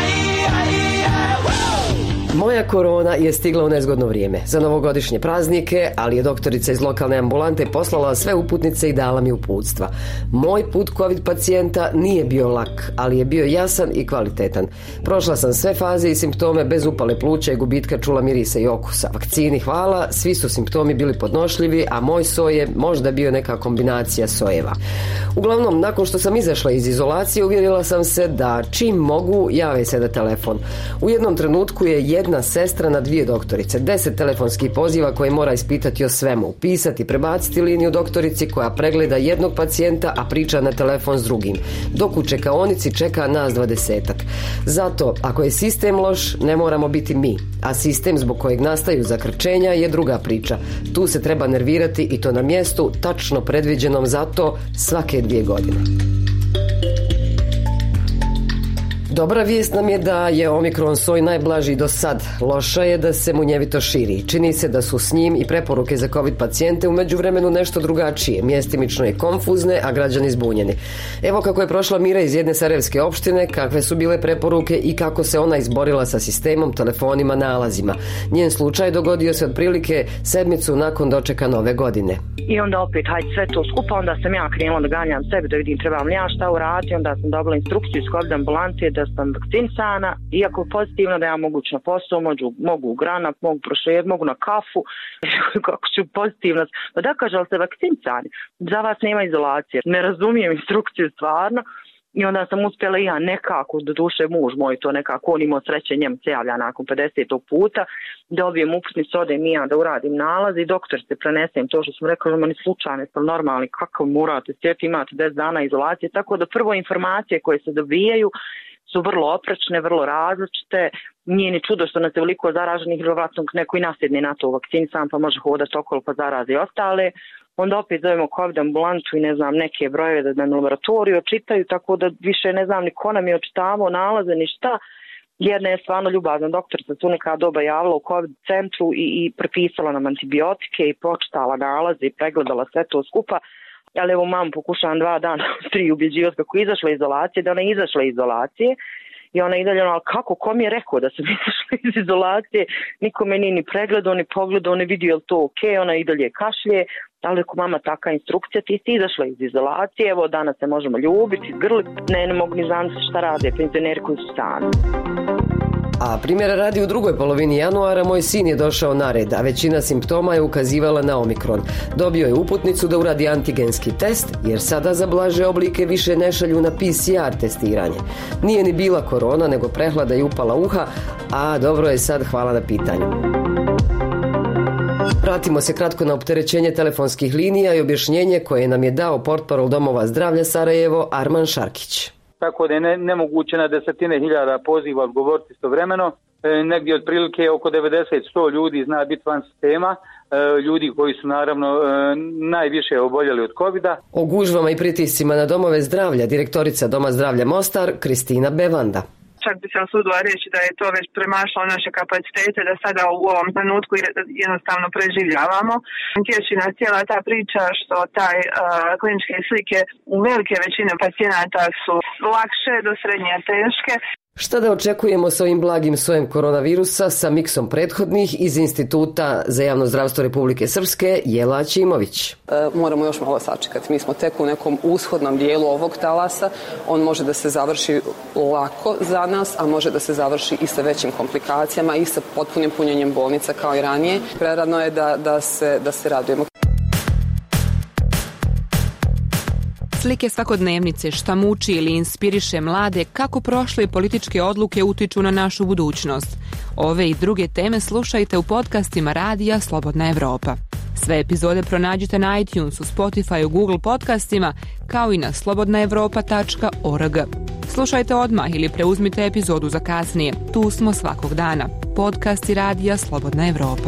Moja korona je stigla u nezgodno vrijeme za novogodišnje praznike, ali je doktorica iz lokalne ambulante poslala sve uputnice i dala mi uputstva. Moj put COVID pacijenta nije bio lak, ali je bio jasan i kvalitetan. Prošla sam sve faze i simptome bez upale pluća i gubitka čula, mirisa i okusa. Vakcini hvala, svi su simptomi bili podnošljivi, a moj soj je možda bio neka kombinacija sojeva. Uglavnom, nakon što sam izašla iz izolacije, uvjerila sam se da čim mogu, jave se na telefon. U jednom trenutku je jedna sestra na 2 doktorice, 10 telefonskih poziva koje mora ispitati o svemu, upisati, prebaciti liniju doktorici koja pregleda jednog pacijenta, a priča na telefon s drugim, dok u čekaonici čeka nas 20-ak. Zato, ako je sistem loš, ne moramo biti mi, a sistem zbog kojeg nastaju zakrčenja je druga priča. Tu se treba nervirati i to na mjestu tačno predviđenom za to svake 2 godine. Dobra vijest nam je da je Omikron soj najblaži do sad. Loša je da se munjevito širi. Čini se da su s njim i preporuke za COVID pacijente u međuvremenu nešto drugačije. Mjestimično je konfuzne, a građani zbunjeni. Evo kako je prošla Mira iz jedne sarajevske opštine, kakve su bile preporuke i kako se ona izborila sa sistemom, telefonima, nalazima. Njen slučaj dogodio se otprilike 7 nakon dočeka nove godine. I onda opet, hajde sve to skupa, onda sam ja krenula da ganjam sebi, da vidim trebam li ja šta uraditi, onda sam dobila instrukciju iz COVID ambulante da sam vakcinisana, iako pozitivno da ja mogu na posao, mogu u granat, mogu prošlijeti, mogu na kafu, kako ću pozitivno. Pa da kaže, ali ste vakcinisani, za vas nema izolacije, ne razumijem instrukciju stvarno. I onda sam uspjela i ja nekako, do duše muž moj to nekako, on imao sreće, njemu se javlja nakon 50. puta, dobijem uputnicu, odem i ja da uradim nalaz i doktor se prenesem to što sam rekao, meni slučajno, jeste li normalni, kakav morate sjeti, imate 10 dana izolacije, tako da prvo informacije koje se dobijaju su vrlo oprečne, vrlo različite, nije ni čudo što nas je veliko zaraženih, vjerojatno neko i nasljedni na to vakcin sam pa može hodati okolo pa zarazi i ostale. Onda opet zovemo COVID ambulantu i ne znam neke brojeve da nam laboratoriju očitaju, tako da više ne znam ni ko nam je očitavao nalaze ni šta. Jedna je stvarno ljubazna doktorica su neka doba javila u COVID centru i prepisala nam antibiotike i pročitala nalaze i pregledala sve to skupa. Ali evo mamu pokušavam 2 dana, 3 ubjeđivati kako je izašla izolacije, da ona je izašla izolacije. I ona i dalje, ali kako, ko mi je rekao da sam izašla iz izolacije, niko me nije ni pregledao, ni pogledao, ne vidio je li to ok, ona i dalje kašlje, ali ako mama taka instrukcija, ti si izašla iz izolacije, evo danas se možemo ljubiti, grliti, ne mogu ni znati šta rade penzioneri koji su sami. A primjera radi, u drugoj polovini januara moj sin je došao na red, a većina simptoma je ukazivala na Omikron. Dobio je uputnicu da uradi antigenski test, jer sada za blaže oblike više ne šalju na PCR testiranje. Nije ni bila korona, nego prehlada i upala uha, a dobro je sad, hvala na pitanju. Vratimo se kratko na opterećenje telefonskih linija i objašnjenje koje nam je dao portparol Domova zdravlja Sarajevo Arman Šarkić. Tako da je nemoguće na 10.000 poziva odgovoriti istovremeno. Negdje otprilike oko 90-100 ljudi zna biti van sistema, ljudi koji su naravno najviše oboljeli od COVID-a. O gužvama i pritiscima na domove zdravlja direktorica Doma zdravlja Mostar Kristina Bevanda. čak bi se osudila reći da je to već premašlo naše kapacitete, da sada u ovom trenutku jednostavno preživljavamo. Tješi nas cijela ta priča što taj kliničke slike u velike većine pacijenata su lakše do srednje teške. Šta da očekujemo s ovim blagim sojem koronavirusa sa miksom prethodnih iz Instituta za javno zdravstvo Republike Srpske, Jela Ćimović. Moramo još malo sačekati. Mi smo tek u nekom ushodnom dijelu ovog talasa. On može da se završi lako za nas, a može da se završi i sa većim komplikacijama i sa potpunim punjenjem bolnica kao i ranije. Prerano je da se radujemo. Slike svakodnevnice, šta muči ili inspiriše mlade, kako prošle političke odluke utiču na našu budućnost. Ove i druge teme slušajte u podcastima Radija Slobodna Evropa. Sve epizode pronađite na iTunesu, Spotifyu, Google podcastima, kao i na slobodnaevropa.org. Slušajte odmah ili preuzmite epizodu za kasnije. Tu smo svakog dana. Podcasti Radija Slobodna Evropa.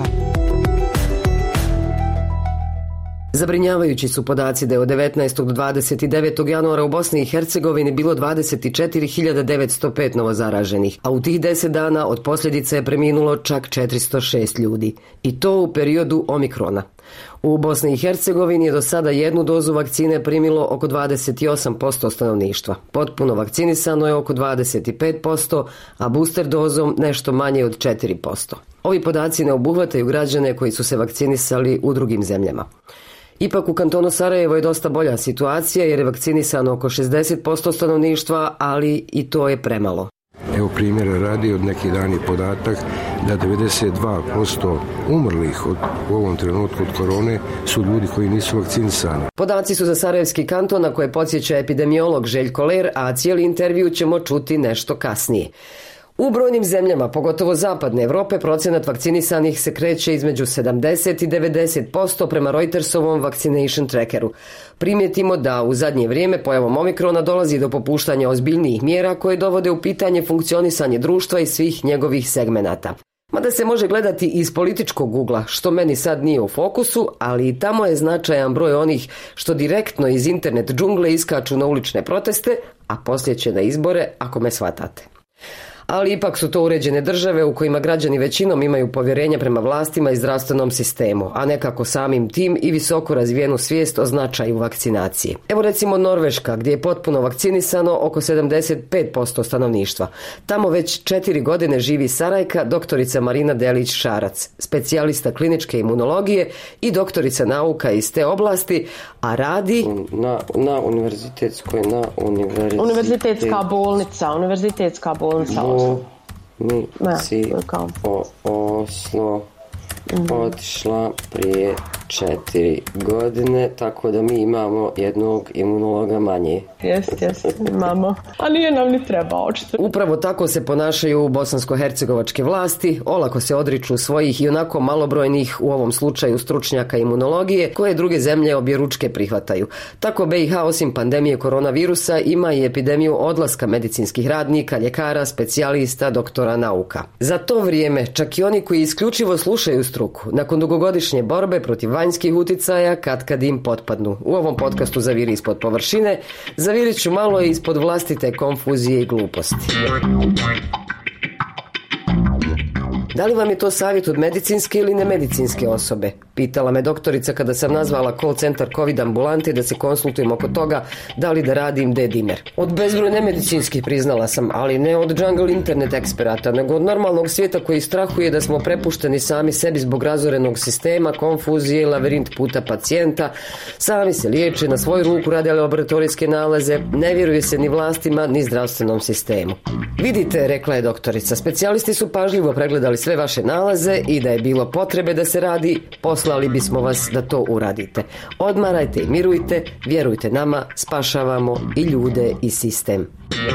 Zabrinjavajući su podaci da je od 19. do 29. januara u Bosni i Hercegovini bilo 24.905 novozaraženih, a u tih 10 dana od posljedica je preminulo čak 406 ljudi. I to u periodu omikrona. U Bosni i Hercegovini je do sada jednu dozu vakcine primilo oko 28% stanovništva. Potpuno vakcinisano je oko 25%, a booster dozom nešto manje od 4%. Ovi podaci ne obuhvataju građane koji su se vakcinisali u drugim zemljama. Ipak u kantonu Sarajevo je dosta bolja situacija jer je vakcinisano oko 60% stanovništva, ali i to je premalo. Evo primjera radi, od neki dan je podatak da 92% umrlih u ovom trenutku od korone su ljudi koji nisu vakcinisani. Podaci su za Sarajevski kanton na koje podsjeća epidemiolog Željko Ler, a cijeli intervju ćemo čuti nešto kasnije. U brojnim zemljama, pogotovo zapadne Evrope, procenat vakcinisanih se kreće između 70 i 90% prema Reutersovom Vaccination Trackeru. Primijetimo da u zadnje vrijeme pojavom omikrona dolazi do popuštanja ozbiljnijih mjera koje dovode u pitanje funkcionisanje društva i svih njegovih segmenata. Mada se može gledati iz političkog ugla, što meni sad nije u fokusu, ali i tamo je značajan broj onih što direktno iz internet džungle iskaču na ulične proteste, a poslije će na izbore, ako me shvatate. Ali ipak su to uređene države u kojima građani većinom imaju povjerenje prema vlastima i zdravstvenom sistemu, a nekako samim tim i visoko razvijenu svijest o značaju vakcinacije. Evo recimo Norveška, gdje je potpuno vakcinisano oko 75% stanovništva. Tamo već 4 godine živi Sarajka, doktorica Marina Delić-Šarac, specijalista kliničke imunologije i doktorica nauka iz te oblasti, a radi na univerzitetskoj, Univerzitetska bolnica. Oslo otišla prije 4 godine, tako da mi imamo jednog imunologa manje. Jest, imamo. A nije nam ni treba očito. Upravo tako se ponašaju bosansko-hercegovačke vlasti, olako se odriču svojih i onako malobrojnih, u ovom slučaju stručnjaka imunologije, koje druge zemlje objeručke prihvataju. Tako BiH osim pandemije koronavirusa ima i epidemiju odlaska medicinskih radnika, ljekara, specijalista, doktora nauka. Za to vrijeme čak i oni koji isključivo slušaju struku, nakon dugogodišnje borbe protiv vanjskih uticaja, kad im potpadnu. U ovom podcastu Zaviri ispod površine zavirit ću malo ispod vlastite konfuzije i gluposti. Da li vam je to savjet od medicinske ili nemedicinske osobe? Pitala me doktorica kada sam nazvala call centar COVID ambulante da se konsultujem oko toga da li da radim D-dimer. Od bezbroj nemedicinskih priznala sam, ali ne od jungle internet eksperata, nego od normalnog svijeta koji strahuje da smo prepušteni sami sebi zbog razorenog sistema, konfuzije i lavirint puta pacijenta. Sami se liječe, na svoju ruku rade laboratorijske nalaze, ne vjeruje se ni vlastima, ni zdravstvenom sistemu. Vidite, rekla je doktorica, specijalisti su pažljivo pregledali sve vaše nalaze i da je bilo potrebe da se radi, poslali bismo vas da to uradite. Odmarajte i mirujte, vjerujte nama, spašavamo i ljude i sistem.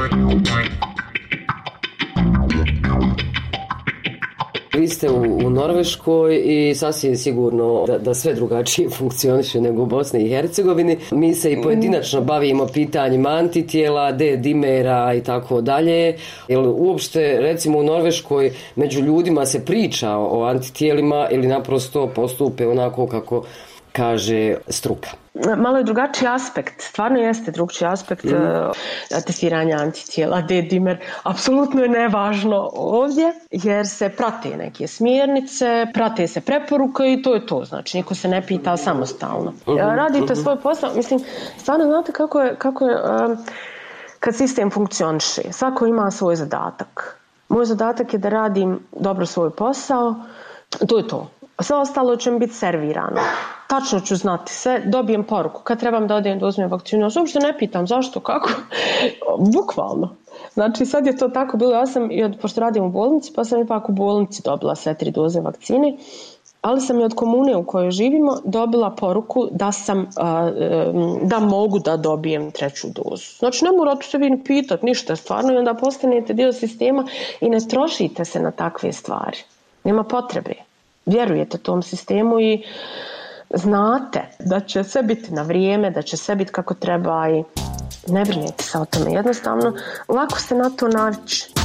Vi ste u Norveškoj i sasvim sigurno da sve drugačije funkcioniše nego u Bosni i Hercegovini. Mi se i pojedinačno bavimo pitanjima antitijela, D-dimera i tako dalje. Jer uopšte, recimo u Norveškoj, među ljudima se priča o antitijelima ili naprosto postupe onako kako kaže struka. Malo je drugačiji aspekt, stvarno jeste drugačiji aspekt testiranja antitijela, D-dimer. Apsolutno je nevažno ovdje jer se prate neke smjernice, prate se preporuke i to je to. Znači, niko se ne pita samostalno. Radite svoj posao, mislim, stvarno znate kako je kad sistem funkcioniše. Svako ima svoj zadatak. Moj zadatak je da radim dobro svoj posao, to je to. Sve ostalo će mi biti servirano. Tačno ću znati sve, dobijem poruku. Kad trebam da odem da uzmem vakcinu, ja se uopšte ne pitam zašto, kako. Bukvalno. Znači sad je to tako bilo, ja sam, pošto radim u bolnici, pa sam ipak u bolnici dobila sve 3 doze vakcine, ali sam i od komune u kojoj živimo dobila poruku da mogu da dobijem 3. dozu. Znači ne morate se vi ni pitati ništa stvarno i onda postanete dio sistema i ne trošite se na takve stvari. Nema potrebe. Vjerujete tom sistemu i znate da će sve biti na vrijeme, da će sve biti kako treba i ne brinete se o tome. Jednostavno, lako se na to navići.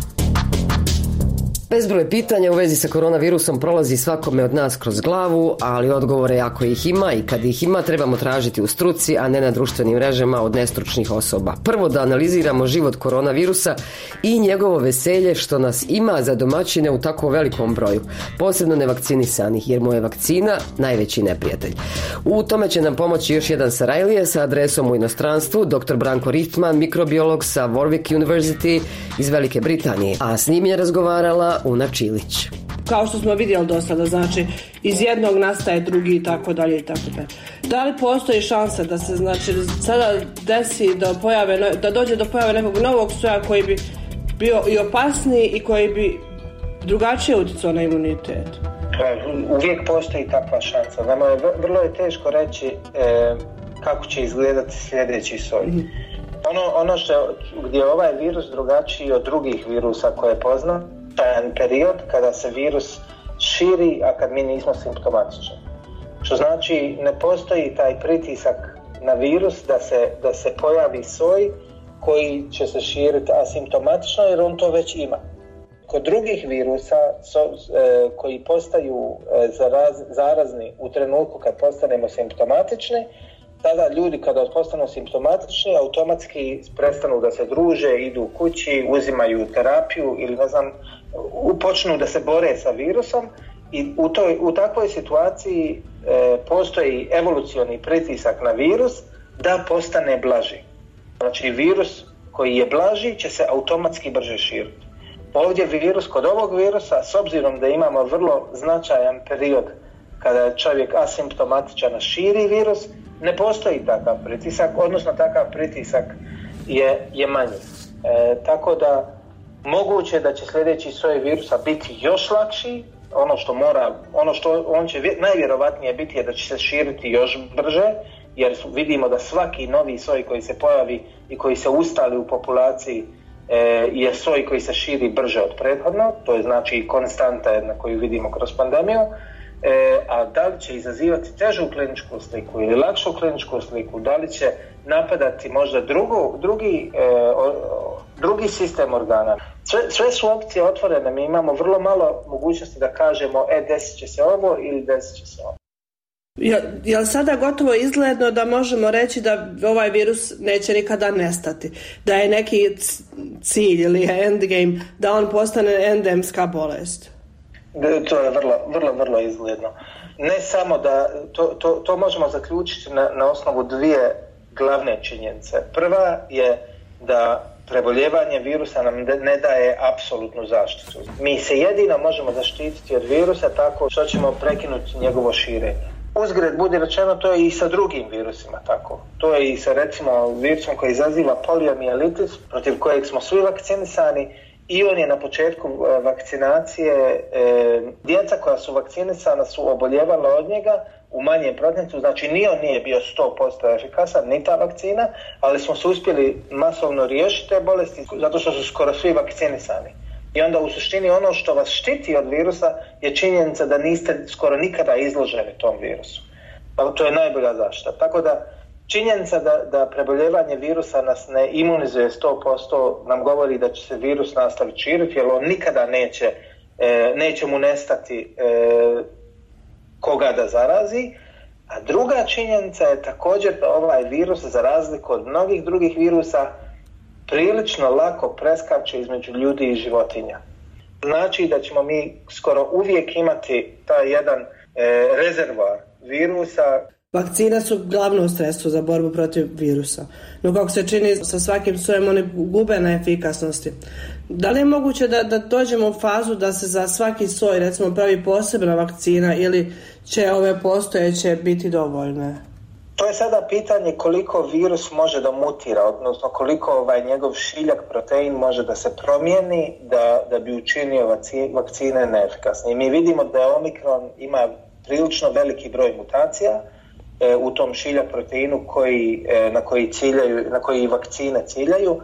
Bezbroj pitanja u vezi sa koronavirusom prolazi svakome od nas kroz glavu, ali odgovore ako ih ima i kad ih ima trebamo tražiti u struci, a ne na društvenim mrežama od nestručnih osoba. Prvo da analiziramo život koronavirusa i njegovo veselje što nas ima za domaćine u tako velikom broju, posebno nevakcinisanih, jer mu je vakcina najveći neprijatelj. U tome će nam pomoći još jedan Sarajlije sa adresom u inostranstvu, dr. Branko Richtman, mikrobiolog sa Warwick University iz Velike Britanije, a s njim je razgovarala Una Čilić. Kao što smo vidjeli do sada, znači iz jednog nastaje drugi i tako dalje i tako dalje. Da li postoji šansa da se znači sada desi da dođe do pojave nekog novog soja koji bi bio i opasniji i koji bi drugačije utjecao na imunitet? Uvijek postoji takva šansa. Nama je vrlo je teško reći kako će izgledati sljedeći soj. Ono gdje je ovaj virus drugačiji od drugih virusa koje pozna, taj period kada se virus širi, a kad mi nismo simptomatični. Što znači ne postoji taj pritisak na virus da se pojavi soj koji će se širiti asimptomatično jer on to već ima. Kod drugih virusa koji postaju zarazni u trenutku kad postanemo simptomatični, tada ljudi kada postanu simptomatični automatski prestanu da se druže, idu kući, uzimaju terapiju ili ne znam, počnu da se bore sa virusom i u takvoj situaciji postoji evolucioni pritisak na virus da postane blaži. Znači virus koji je blaži će se automatski brže širiti. Ovdje kod ovog virusa, s obzirom da imamo vrlo značajan period kada je čovjek asimptomatičan širi virus, ne postoji takav pritisak, odnosno takav pritisak je manji. Tako da moguće da će sljedeći soj virusa biti još lakši, ono što on će najvjerovatnije biti je da će se širiti još brže, jer vidimo da svaki novi soj koji se pojavi i koji se ustali u populaciji je soj koji se širi brže od prethodnog, to je znači konstanta jedna koju vidimo kroz pandemiju. A da li će izazivati težu kliničku sliku ili lakšu kliničku sliku, da li će napadati možda drugi sistem organa. Sve su opcije otvorene, mi imamo vrlo malo mogućnosti da kažemo desit će se ovo ili desit će se ovo. Je li sada gotovo izgledno da možemo reći da ovaj virus neće nikada nestati? Da je neki cilj ili endgame da on postane endemska bolest? To je vrlo izgledno. Ne samo da, to možemo zaključiti na osnovu 2 glavne činjenice. Prva je da preboljevanje virusa nam ne daje apsolutnu zaštitu. Mi se jedino možemo zaštititi od virusa tako što ćemo prekinuti njegovo širenje. Uzgred budi rečeno, to je i sa drugim virusima tako. To je i sa recimo virusom koji izaziva poliomijelitis, protiv kojeg smo svi vakcinisani, i on je na početku vakcinacije, djeca koja su vakcinisana su oboljevala od njega u manjem procentu, znači ni on nije bio 100% efikasan, ni ta vakcina, ali smo se uspjeli masovno riješiti te bolesti zato što su skoro svi vakcinisani. I onda u suštini ono što vas štiti od virusa je činjenica da niste skoro nikada izloženi tom virusu. To je najbolja zaštita. Tako da činjenica da preboljevanje virusa nas ne imunizuje 100% nam govori da će se virus nastaviti širiti, jer on nikada neće mu nestati koga da zarazi. A druga činjenica je također da ovaj virus, za razliku od mnogih drugih virusa, prilično lako preskače između ljudi i životinja. Znači da ćemo mi skoro uvijek imati taj jedan rezervoar virusa. Vakcine su glavno sredstvo za borbu protiv virusa, no kako se čini sa svakim sojem one gube na efikasnosti. Da li je moguće da dođemo u fazu da se za svaki soj recimo pravi posebna vakcina ili će ove postojeće biti dovoljne? To je sada pitanje koliko virus može da mutira, odnosno koliko njegov šiljak protein može da se promijeni da bi učinio vakcine neefikasne. I mi vidimo da Omikron ima prilično veliki broj mutacija u tom šiljak proteinu na koji vakcine ciljaju,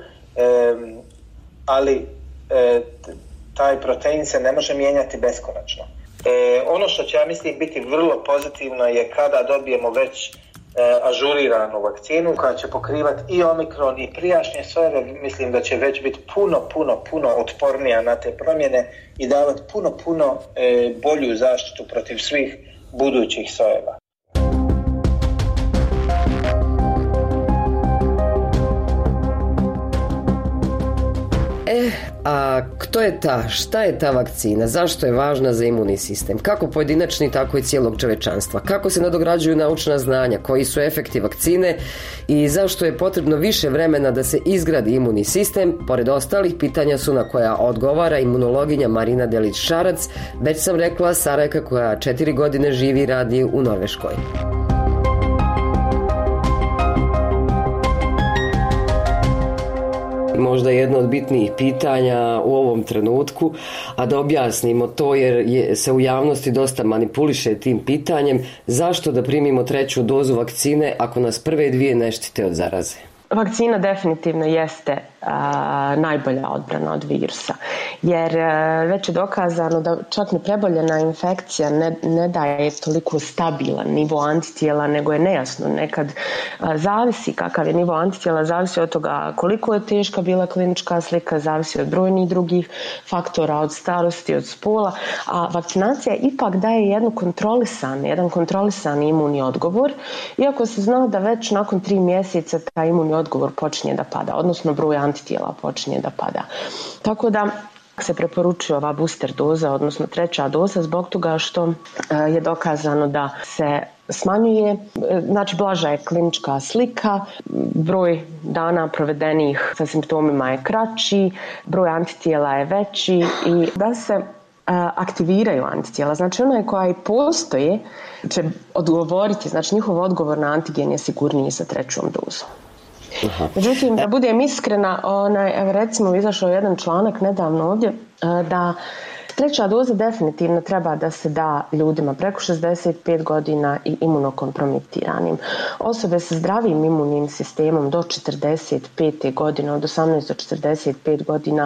ali taj protein se ne može mijenjati beskonačno. Ono što će, ja mislim, biti vrlo pozitivno je kada dobijemo već ažuriranu vakcinu koja će pokrivati i Omikron i prijašnje sojeve. Mislim da će već biti puno otpornija na te promjene i davati puno bolju zaštitu protiv svih budućih sojeva. A šta je ta vakcina? Zašto je važna za imunni sistem? Kako pojedinačni, tako i cijelog čovečanstva? Kako se nadograđuju naučna znanja? Koji su efekti vakcine? I zašto je potrebno više vremena da se izgradi imunni sistem? Pored ostalih pitanja su na koja odgovara imunologinja Marina Delić-Šarac, već sam rekla Sarajka koja 4 godine živi i radi u Norveškoj. Možda jedno od bitnijih pitanja u ovom trenutku, a da objasnimo to jer se u javnosti dosta manipuliše tim pitanjem, zašto da primimo 3. dozu vakcine ako nas prve 2 ne štite od zaraze? Vakcina definitivno jeste najbolja odbrana od virusa, jer već je dokazano da čak ni preboljena infekcija ne daje toliko stabilan nivo antitijela, nego je nejasno. Nekad zavisi kakav je nivo antitijela, zavisi od toga koliko je teška bila klinička slika, zavisi od brojnih drugih faktora, od starosti, od spola, a vakcinacija ipak daje jedan kontrolisani imunni odgovor, iako se zna da već nakon 3 mjeseca taj imunni odgovor počinje da pada, odnosno broj antitijela počinje da pada. Tako da se preporučuje ova booster doza, odnosno 3. doza, zbog toga što je dokazano da se smanjuje, znači blaža je klinička slika, broj dana provedenih sa simptomima je kraći, broj antitijela je veći i da se aktiviraju antitijela. Znači onaj koja i postoje će odgovoriti, znači njihov odgovor na antigen je sigurniji sa 3. dozom. Međutim, da budem iskrena, recimo izašao jedan članak nedavno ovdje da 3. doza definitivno treba da se da ljudima preko 65 godina i imunokompromitiranim. Osobe sa zdravim imunnim sistemom do 45. godine, od 18 do 45 godina,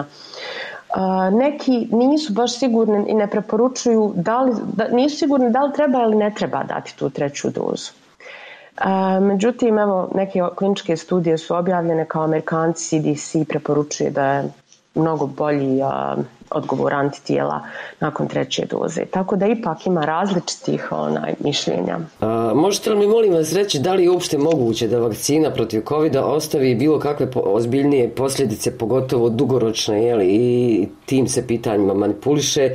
neki nisu baš sigurni i ne preporučuju, nisu sigurni da li treba ili ne treba dati tu 3. dozu. Međutim, evo, neke kliničke studije su objavljene kao Amerikanci, CDC preporučuje da je mnogo bolji odgovor antitijela nakon 3. doze. Tako da ipak ima različitih mišljenja. Možete li mi molim vas reći da li je uopšte moguće da vakcina protiv COVID-a ostavi bilo kakve ozbiljnije posljedice, pogotovo dugoročne, i tim se pitanjima manipuliše,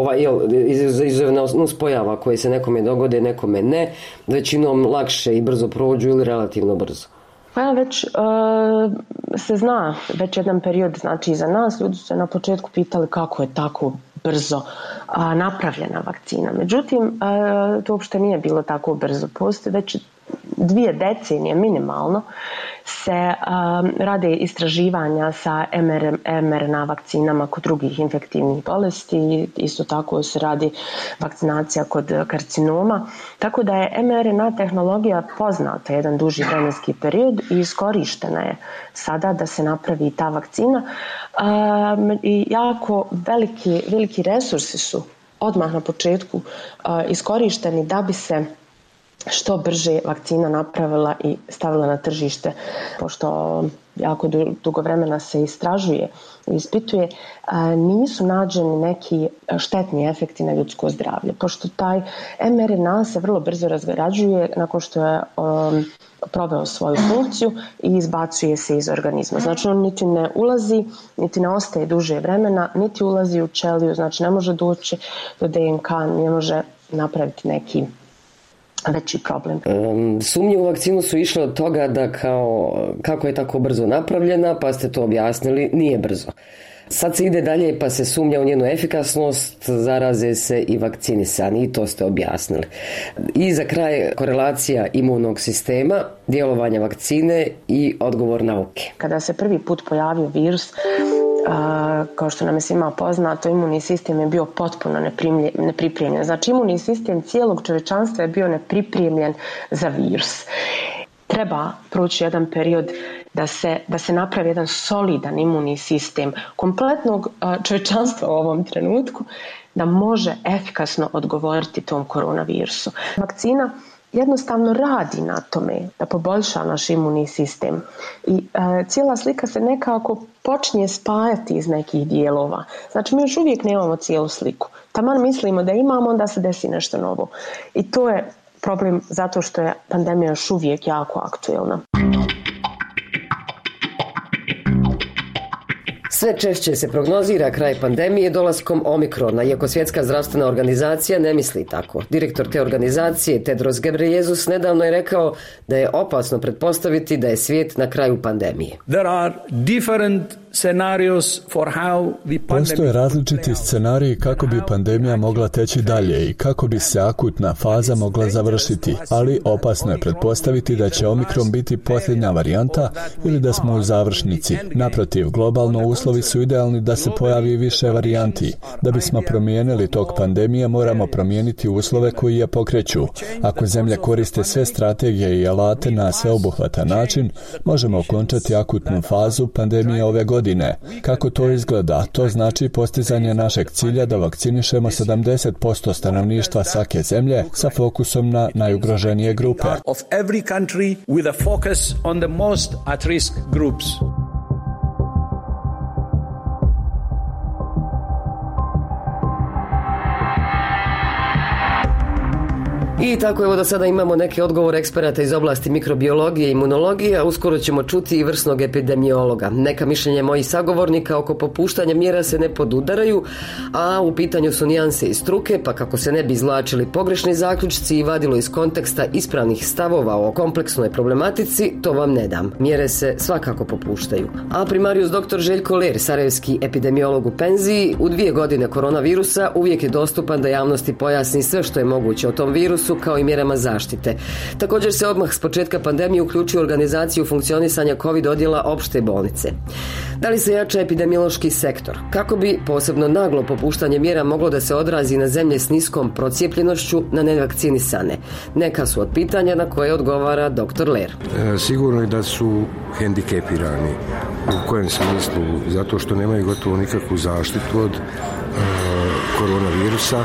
izuzev nuspojava koje se nekome dogode, nekome ne, većinom lakše i brzo prođu ili relativno brzo? Pa već se zna, već jedan period, znači iza nas, ljudi su se na početku pitali kako je tako brzo napravljena vakcina. Međutim, to uopšte nije bilo tako brzo. Postoje već 2 decenije minimalno se rade istraživanja sa mRNA vakcinama kod drugih infektivnih bolesti, isto tako se radi vakcinacija kod karcinoma, tako da je mRNA tehnologija poznata jedan duži vremenski period i iskorištena je sada da se napravi ta vakcina i jako veliki resursi su odmah na početku iskorišteni da bi se što brže vakcina napravila i stavila na tržište, pošto jako dugo vremena se istražuje i ispituje, nisu nađeni neki štetni efekti na ljudsko zdravlje, pošto taj mRNA se vrlo brzo razgrađuje nakon što je proveo svoju funkciju i izbacuje se iz organizma. Znači on niti ne ulazi, niti ne ostaje duže vremena, niti ulazi u ćeliju, znači ne može doći do DNK, ne može napraviti neki veći problem. Sumnje u vakcinu su išle od toga da kako je tako brzo napravljena, pa ste to objasnili, nije brzo. Sad se ide dalje pa se sumnja u njenu efikasnost, zaraze se i vakcinisani, i to ste objasnili. I za kraj korelacija imunog sistema, djelovanja vakcine i odgovor nauke. Kada se prvi put pojavio virus, kao što nam je svima poznato, imunni sistem je bio potpuno nepripremljen. Znači imunni sistem cijelog čovječanstva je bio nepripremljen za virus. Treba proći jedan period da se napravi jedan solidan imunni sistem kompletnog čovječanstva u ovom trenutku, da može efikasno odgovoriti tom koronavirusu. Vakcina jednostavno radi na tome da poboljša naš imunni sistem i cijela slika se nekako počinje spajati iz nekih dijelova. Znači mi još uvijek nemamo cijelu sliku. Taman mislimo da imamo, onda se desi nešto novo. I to je problem zato što je pandemija još uvijek jako aktuelna. Sve češće se prognozira kraj pandemije dolaskom Omikrona, iako Svjetska zdravstvena organizacija ne misli tako. Direktor te organizacije, Tedros Ghebreyesus, nedavno je rekao da je opasno pretpostaviti da je svijet na kraju pandemije. Postoje različiti scenariji kako bi pandemija mogla teći dalje i kako bi se akutna faza mogla završiti, ali opasno je pretpostaviti da će Omikron biti posljednja varijanta ili da smo u završnici. Naprotiv, globalno uslovi su idealni da se pojavi više varijanti. Da bismo promijenili tok pandemije, moramo promijeniti uslove koji je pokreću. Ako zemlje koriste sve strategije i alate na sveobuhvatan način, možemo okončati akutnu fazu pandemije ove godine. Kako to izgleda? To znači postizanje našeg cilja da vakcinišemo 70% stanovništva svake zemlje sa fokusom na najugroženije grupe. I tako evo da sada imamo neke odgovore eksperata iz oblasti mikrobiologije i imunologije, a uskoro ćemo čuti i vrsnog epidemiologa. Neka mišljenja mojih sagovornika oko popuštanja mjera se ne podudaraju, a u pitanju su nijanse i struke, pa kako se ne bi izvlačili pogrešni zaključci i vadilo iz konteksta ispravnih stavova o kompleksnoj problematici, to vam ne dam. Mjere se svakako popuštaju. A primarius dr. Željko Ler, sarajevski epidemiolog u penziji, u 2 godine koronavirusa uvijek je dostupan da javnosti pojasni sve što je moguće o tom virusu, kao i mjerama zaštite. Također se odmah s početka pandemije uključio u organizaciju funkcionisanja COVID odjela opšte bolnice. Da li se jača epidemiološki sektor? Kako bi posebno naglo popuštanje mjera moglo da se odrazi na zemlje s niskom procijepljenošću na nevakcinisane? Neka su od pitanja na koje odgovara dr. Ler. Sigurno je da su hendikepirani. U kojem smislu? Zato što nemaju gotovo nikakvu zaštitu od koronavirusa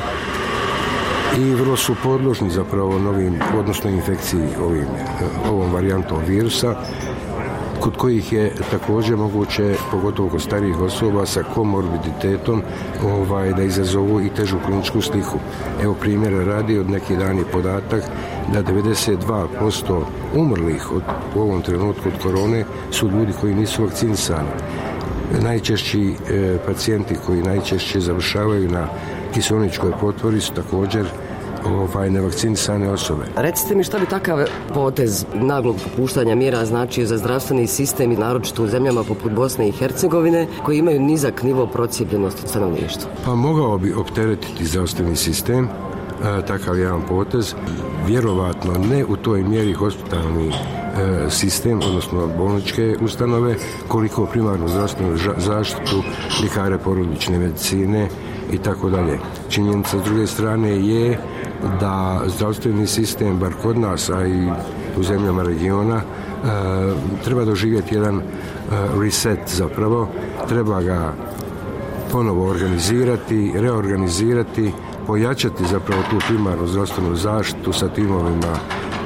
i vrlo su podložni zapravo novim, odnosno infekciji ovom varijantom virusa, kod kojih je također moguće, pogotovo kod starijih osoba sa komorbiditetom, da izazovu i težu kliničku sliku. Evo primjera radi, od neki dan je podatak da 92% umrlih u ovom trenutku od korone su ljudi koji nisu vakcinisani. Najčešći pacijenti koji najčešće završavaju na kiseoničkoj potvori su također nevakcinisane osobe. Recite mi šta bi takav potez naglog popuštanja mjera značio za zdravstveni sistem i naročito u zemljama poput Bosne i Hercegovine koji imaju nizak nivo procijepljenosti stanovništva? Pa mogao bi opteretiti zdravstveni sistem takav jedan potez, vjerovatno ne u toj mjeri hospitalni sistem, odnosno bolničke ustanove, koliko primarnu zdravstvenu zaštitu, ljekare porodične medicine i tako dalje. Činjenica s druge strane je da zdravstveni sistem, bar kod nas, a i u zemljama regiona, treba doživjeti jedan reset zapravo, treba ga ponovo organizirati, reorganizirati, pojačati zapravo tu primarnu zdravstvenu zaštitu sa timovima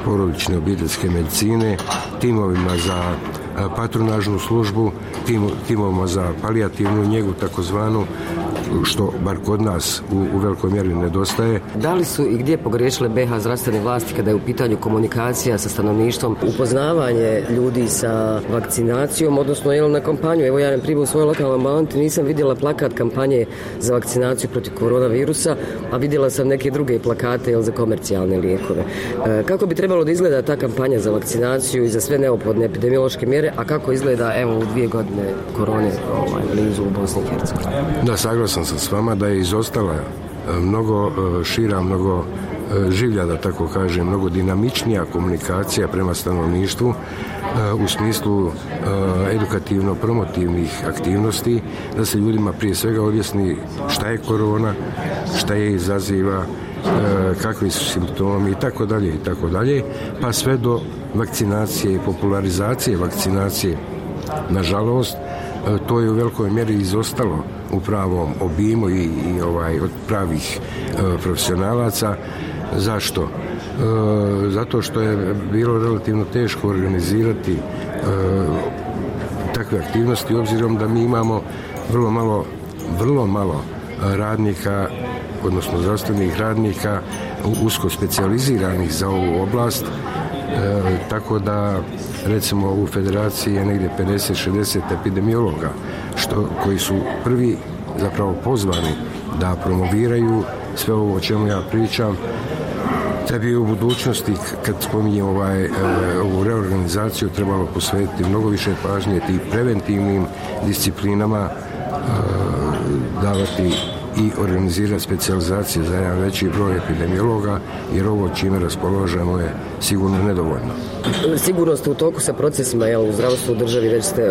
porodične obiteljske medicine, timovima za patronažnu službu, timovima za palijativnu njegu takozvanu, što bar kod nas u velikoj mjeri nedostaje. Da li su i gdje pogriješile BiH zdravstvene vlasti kada je u pitanju komunikacija sa stanovništvom, upoznavanje ljudi sa vakcinacijom, odnosno na kampanju? Evo ja primjer u svojoj lokalnoj ambulanti nisam vidjela plakat kampanje za vakcinaciju protiv koronavirusa, a vidjela sam neke druge plakate za komercijalne lijekove. Kako bi trebalo da izgleda ta kampanja za vakcinaciju i za sve neophodne epidemiološke mjere, a kako izgleda evo u 2 godine korone blizu u Bosni i Hercegovini? Da, saglasan sam s vama da je izostala mnogo šira, mnogo življa, da tako kažem, mnogo dinamičnija komunikacija prema stanovništvu u smislu edukativno-promotivnih aktivnosti, da se ljudima prije svega objasni šta je korona, šta je izaziva, kakvi su simptomi i tako dalje, pa sve do vakcinacije i popularizacije vakcinacije. Nažalost, to je u velikoj mjeri izostalo u pravom obimu i od pravih profesionalaca. Zašto? Zato što je bilo relativno teško organizirati takve aktivnosti, obzirom da mi imamo vrlo malo radnika, odnosno zdravstvenih radnika usko specijaliziranih za ovu oblast, tako da recimo u federaciji je negdje 50-60 epidemiologa koji su prvi zapravo pozvani da promoviraju sve ovo o čemu ja pričam, da bi u budućnosti, kad spominjem ovu reorganizaciju, trebalo posvetiti mnogo više pažnje tim preventivnim disciplinama, davati i organizirati specijalizacije za jedan veći broj epidemiologa, jer ovo čime raspoložemo je sigurno nedovoljno. Sigurno ste u toku sa procesima u zdravstvu u državi, već ste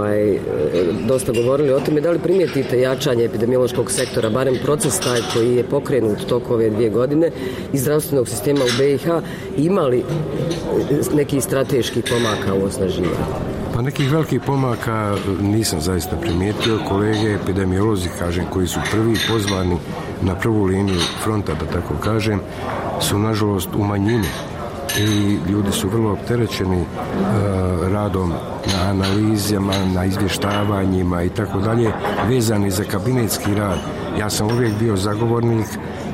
dosta govorili o tome. Da li primijetite jačanje epidemiološkog sektora, barem proces taj koji je pokrenut toku ove 2 godine iz zdravstvenog sistema u BiH, ima li neki strateški pomaka u osnaživanju? Pa nekih velikih pomaka nisam zaista primijetio. Kolege epidemiolozi, kažem, koji su prvi pozvani na prvu liniju fronta, da tako kažem, su nažalost u manjini i ljudi su vrlo opterećeni radom na analizama, na izvještavanjima i tako dalje, vezani za kabinetski rad. Ja sam uvijek bio zagovornik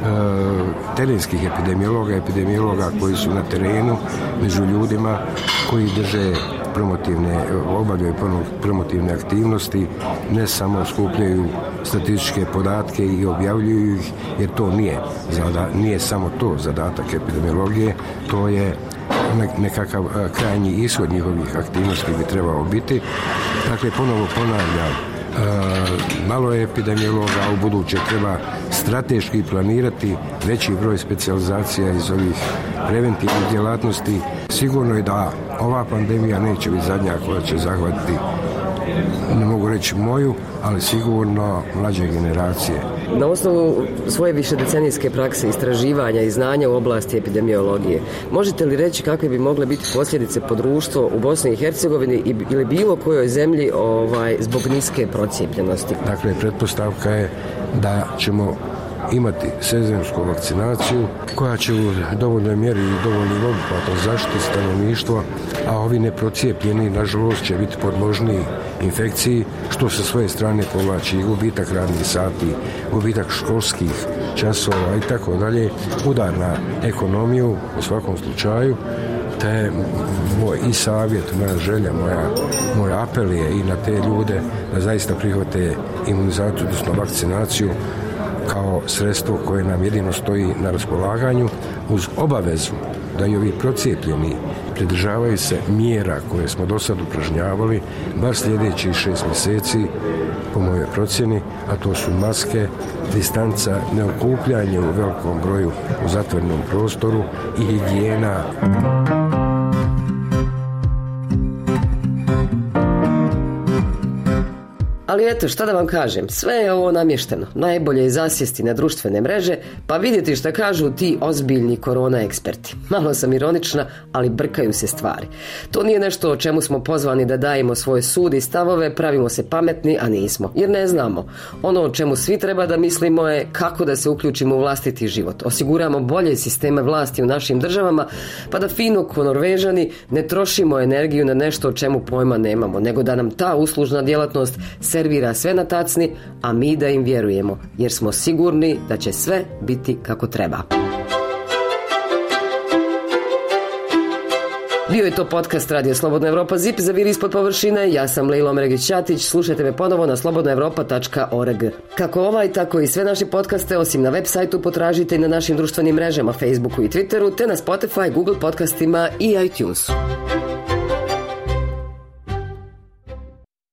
terenskih epidemiologa koji su na terenu među ljudima, koji drže obavljaju promotivne aktivnosti, ne samo skupljaju statističke podatke i objavljuju ih, jer to nije samo to zadatak epidemiologije, to je nekakav krajnji ishod njihovih aktivnosti bi trebao biti. Dakle, ponovo ponavljam, malo je epidemiologa, u buduće treba strateški planirati veći broj specijalizacija iz ovih preventivnih djelatnosti. Sigurno je da ova pandemija neće biti zadnja koja će zahvatiti, ne mogu reći moju, ali sigurno mlađe generacije. Na osnovu svoje višedecenijske prakse, istraživanja i znanja u oblasti epidemiologije, možete li reći kakve bi mogle biti posljedice po društvo u Bosni i Hercegovini ili bilo kojoj zemlji zbog niske procijepljenosti? Dakle, pretpostavka je da ćemo imati sezonsku vakcinaciju koja će u dovoljnoj mjeri i dovoljnim obuhvatom zaštiti stanovništvo, a ovi neprocijepljeni nažalost će biti podložni infekciji, što sa svoje strane povlači i gubitak radnih sati, gubitak školskih časova i tako dalje, udar na ekonomiju u svakom slučaju. Te moj i savjet, moja želja, moj apel je i na te ljude da zaista prihvate imunizaciju, odnosno vakcinaciju kao sredstvo koje nam jedino stoji na raspolaganju, uz obavezu da i ovi procijepljeni pridržavaju se mjera koje smo do sad upražnjavali, bar sljedećih 6 mjeseci, po mojoj procjeni, a to su maske, distanca, neokupljanje u velikom broju u zatvorenom prostoru i higijena. Ali eto, šta da vam kažem, sve je ovo namješteno. Najbolje je zasjesti na društvene mreže, pa vidjeti šta kažu ti ozbiljni korona eksperti. Malo sam ironična, ali brkaju se stvari. To nije nešto o čemu smo pozvani da dajemo svoje sud i stavove, pravimo se pametni, a nismo, jer ne znamo. Ono o čemu svi treba da mislimo je kako da se uključimo u vlastiti život. Osiguramo bolje sisteme vlasti u našim državama, pa da fino ko Norvežani ne trošimo energiju na nešto o čemu pojma nemamo, nego da nam ta uslužna djelatnost servira sve na tacni, a mi da im vjerujemo, jer smo sigurni da će sve biti kako treba. Bio je to podcast Radio Slobodna Evropa ZIP za vir ispod površine. Ja sam Lejla Omregić-Ćatić. Slušajte me ponovo na slobodnaevropa.org. Kako ovaj, tako i sve naše podcaste, osim na web sajtu, potražite i na našim društvenim mrežama, Facebooku i Twitteru, te na Spotify, Google podcastima i iTunesu.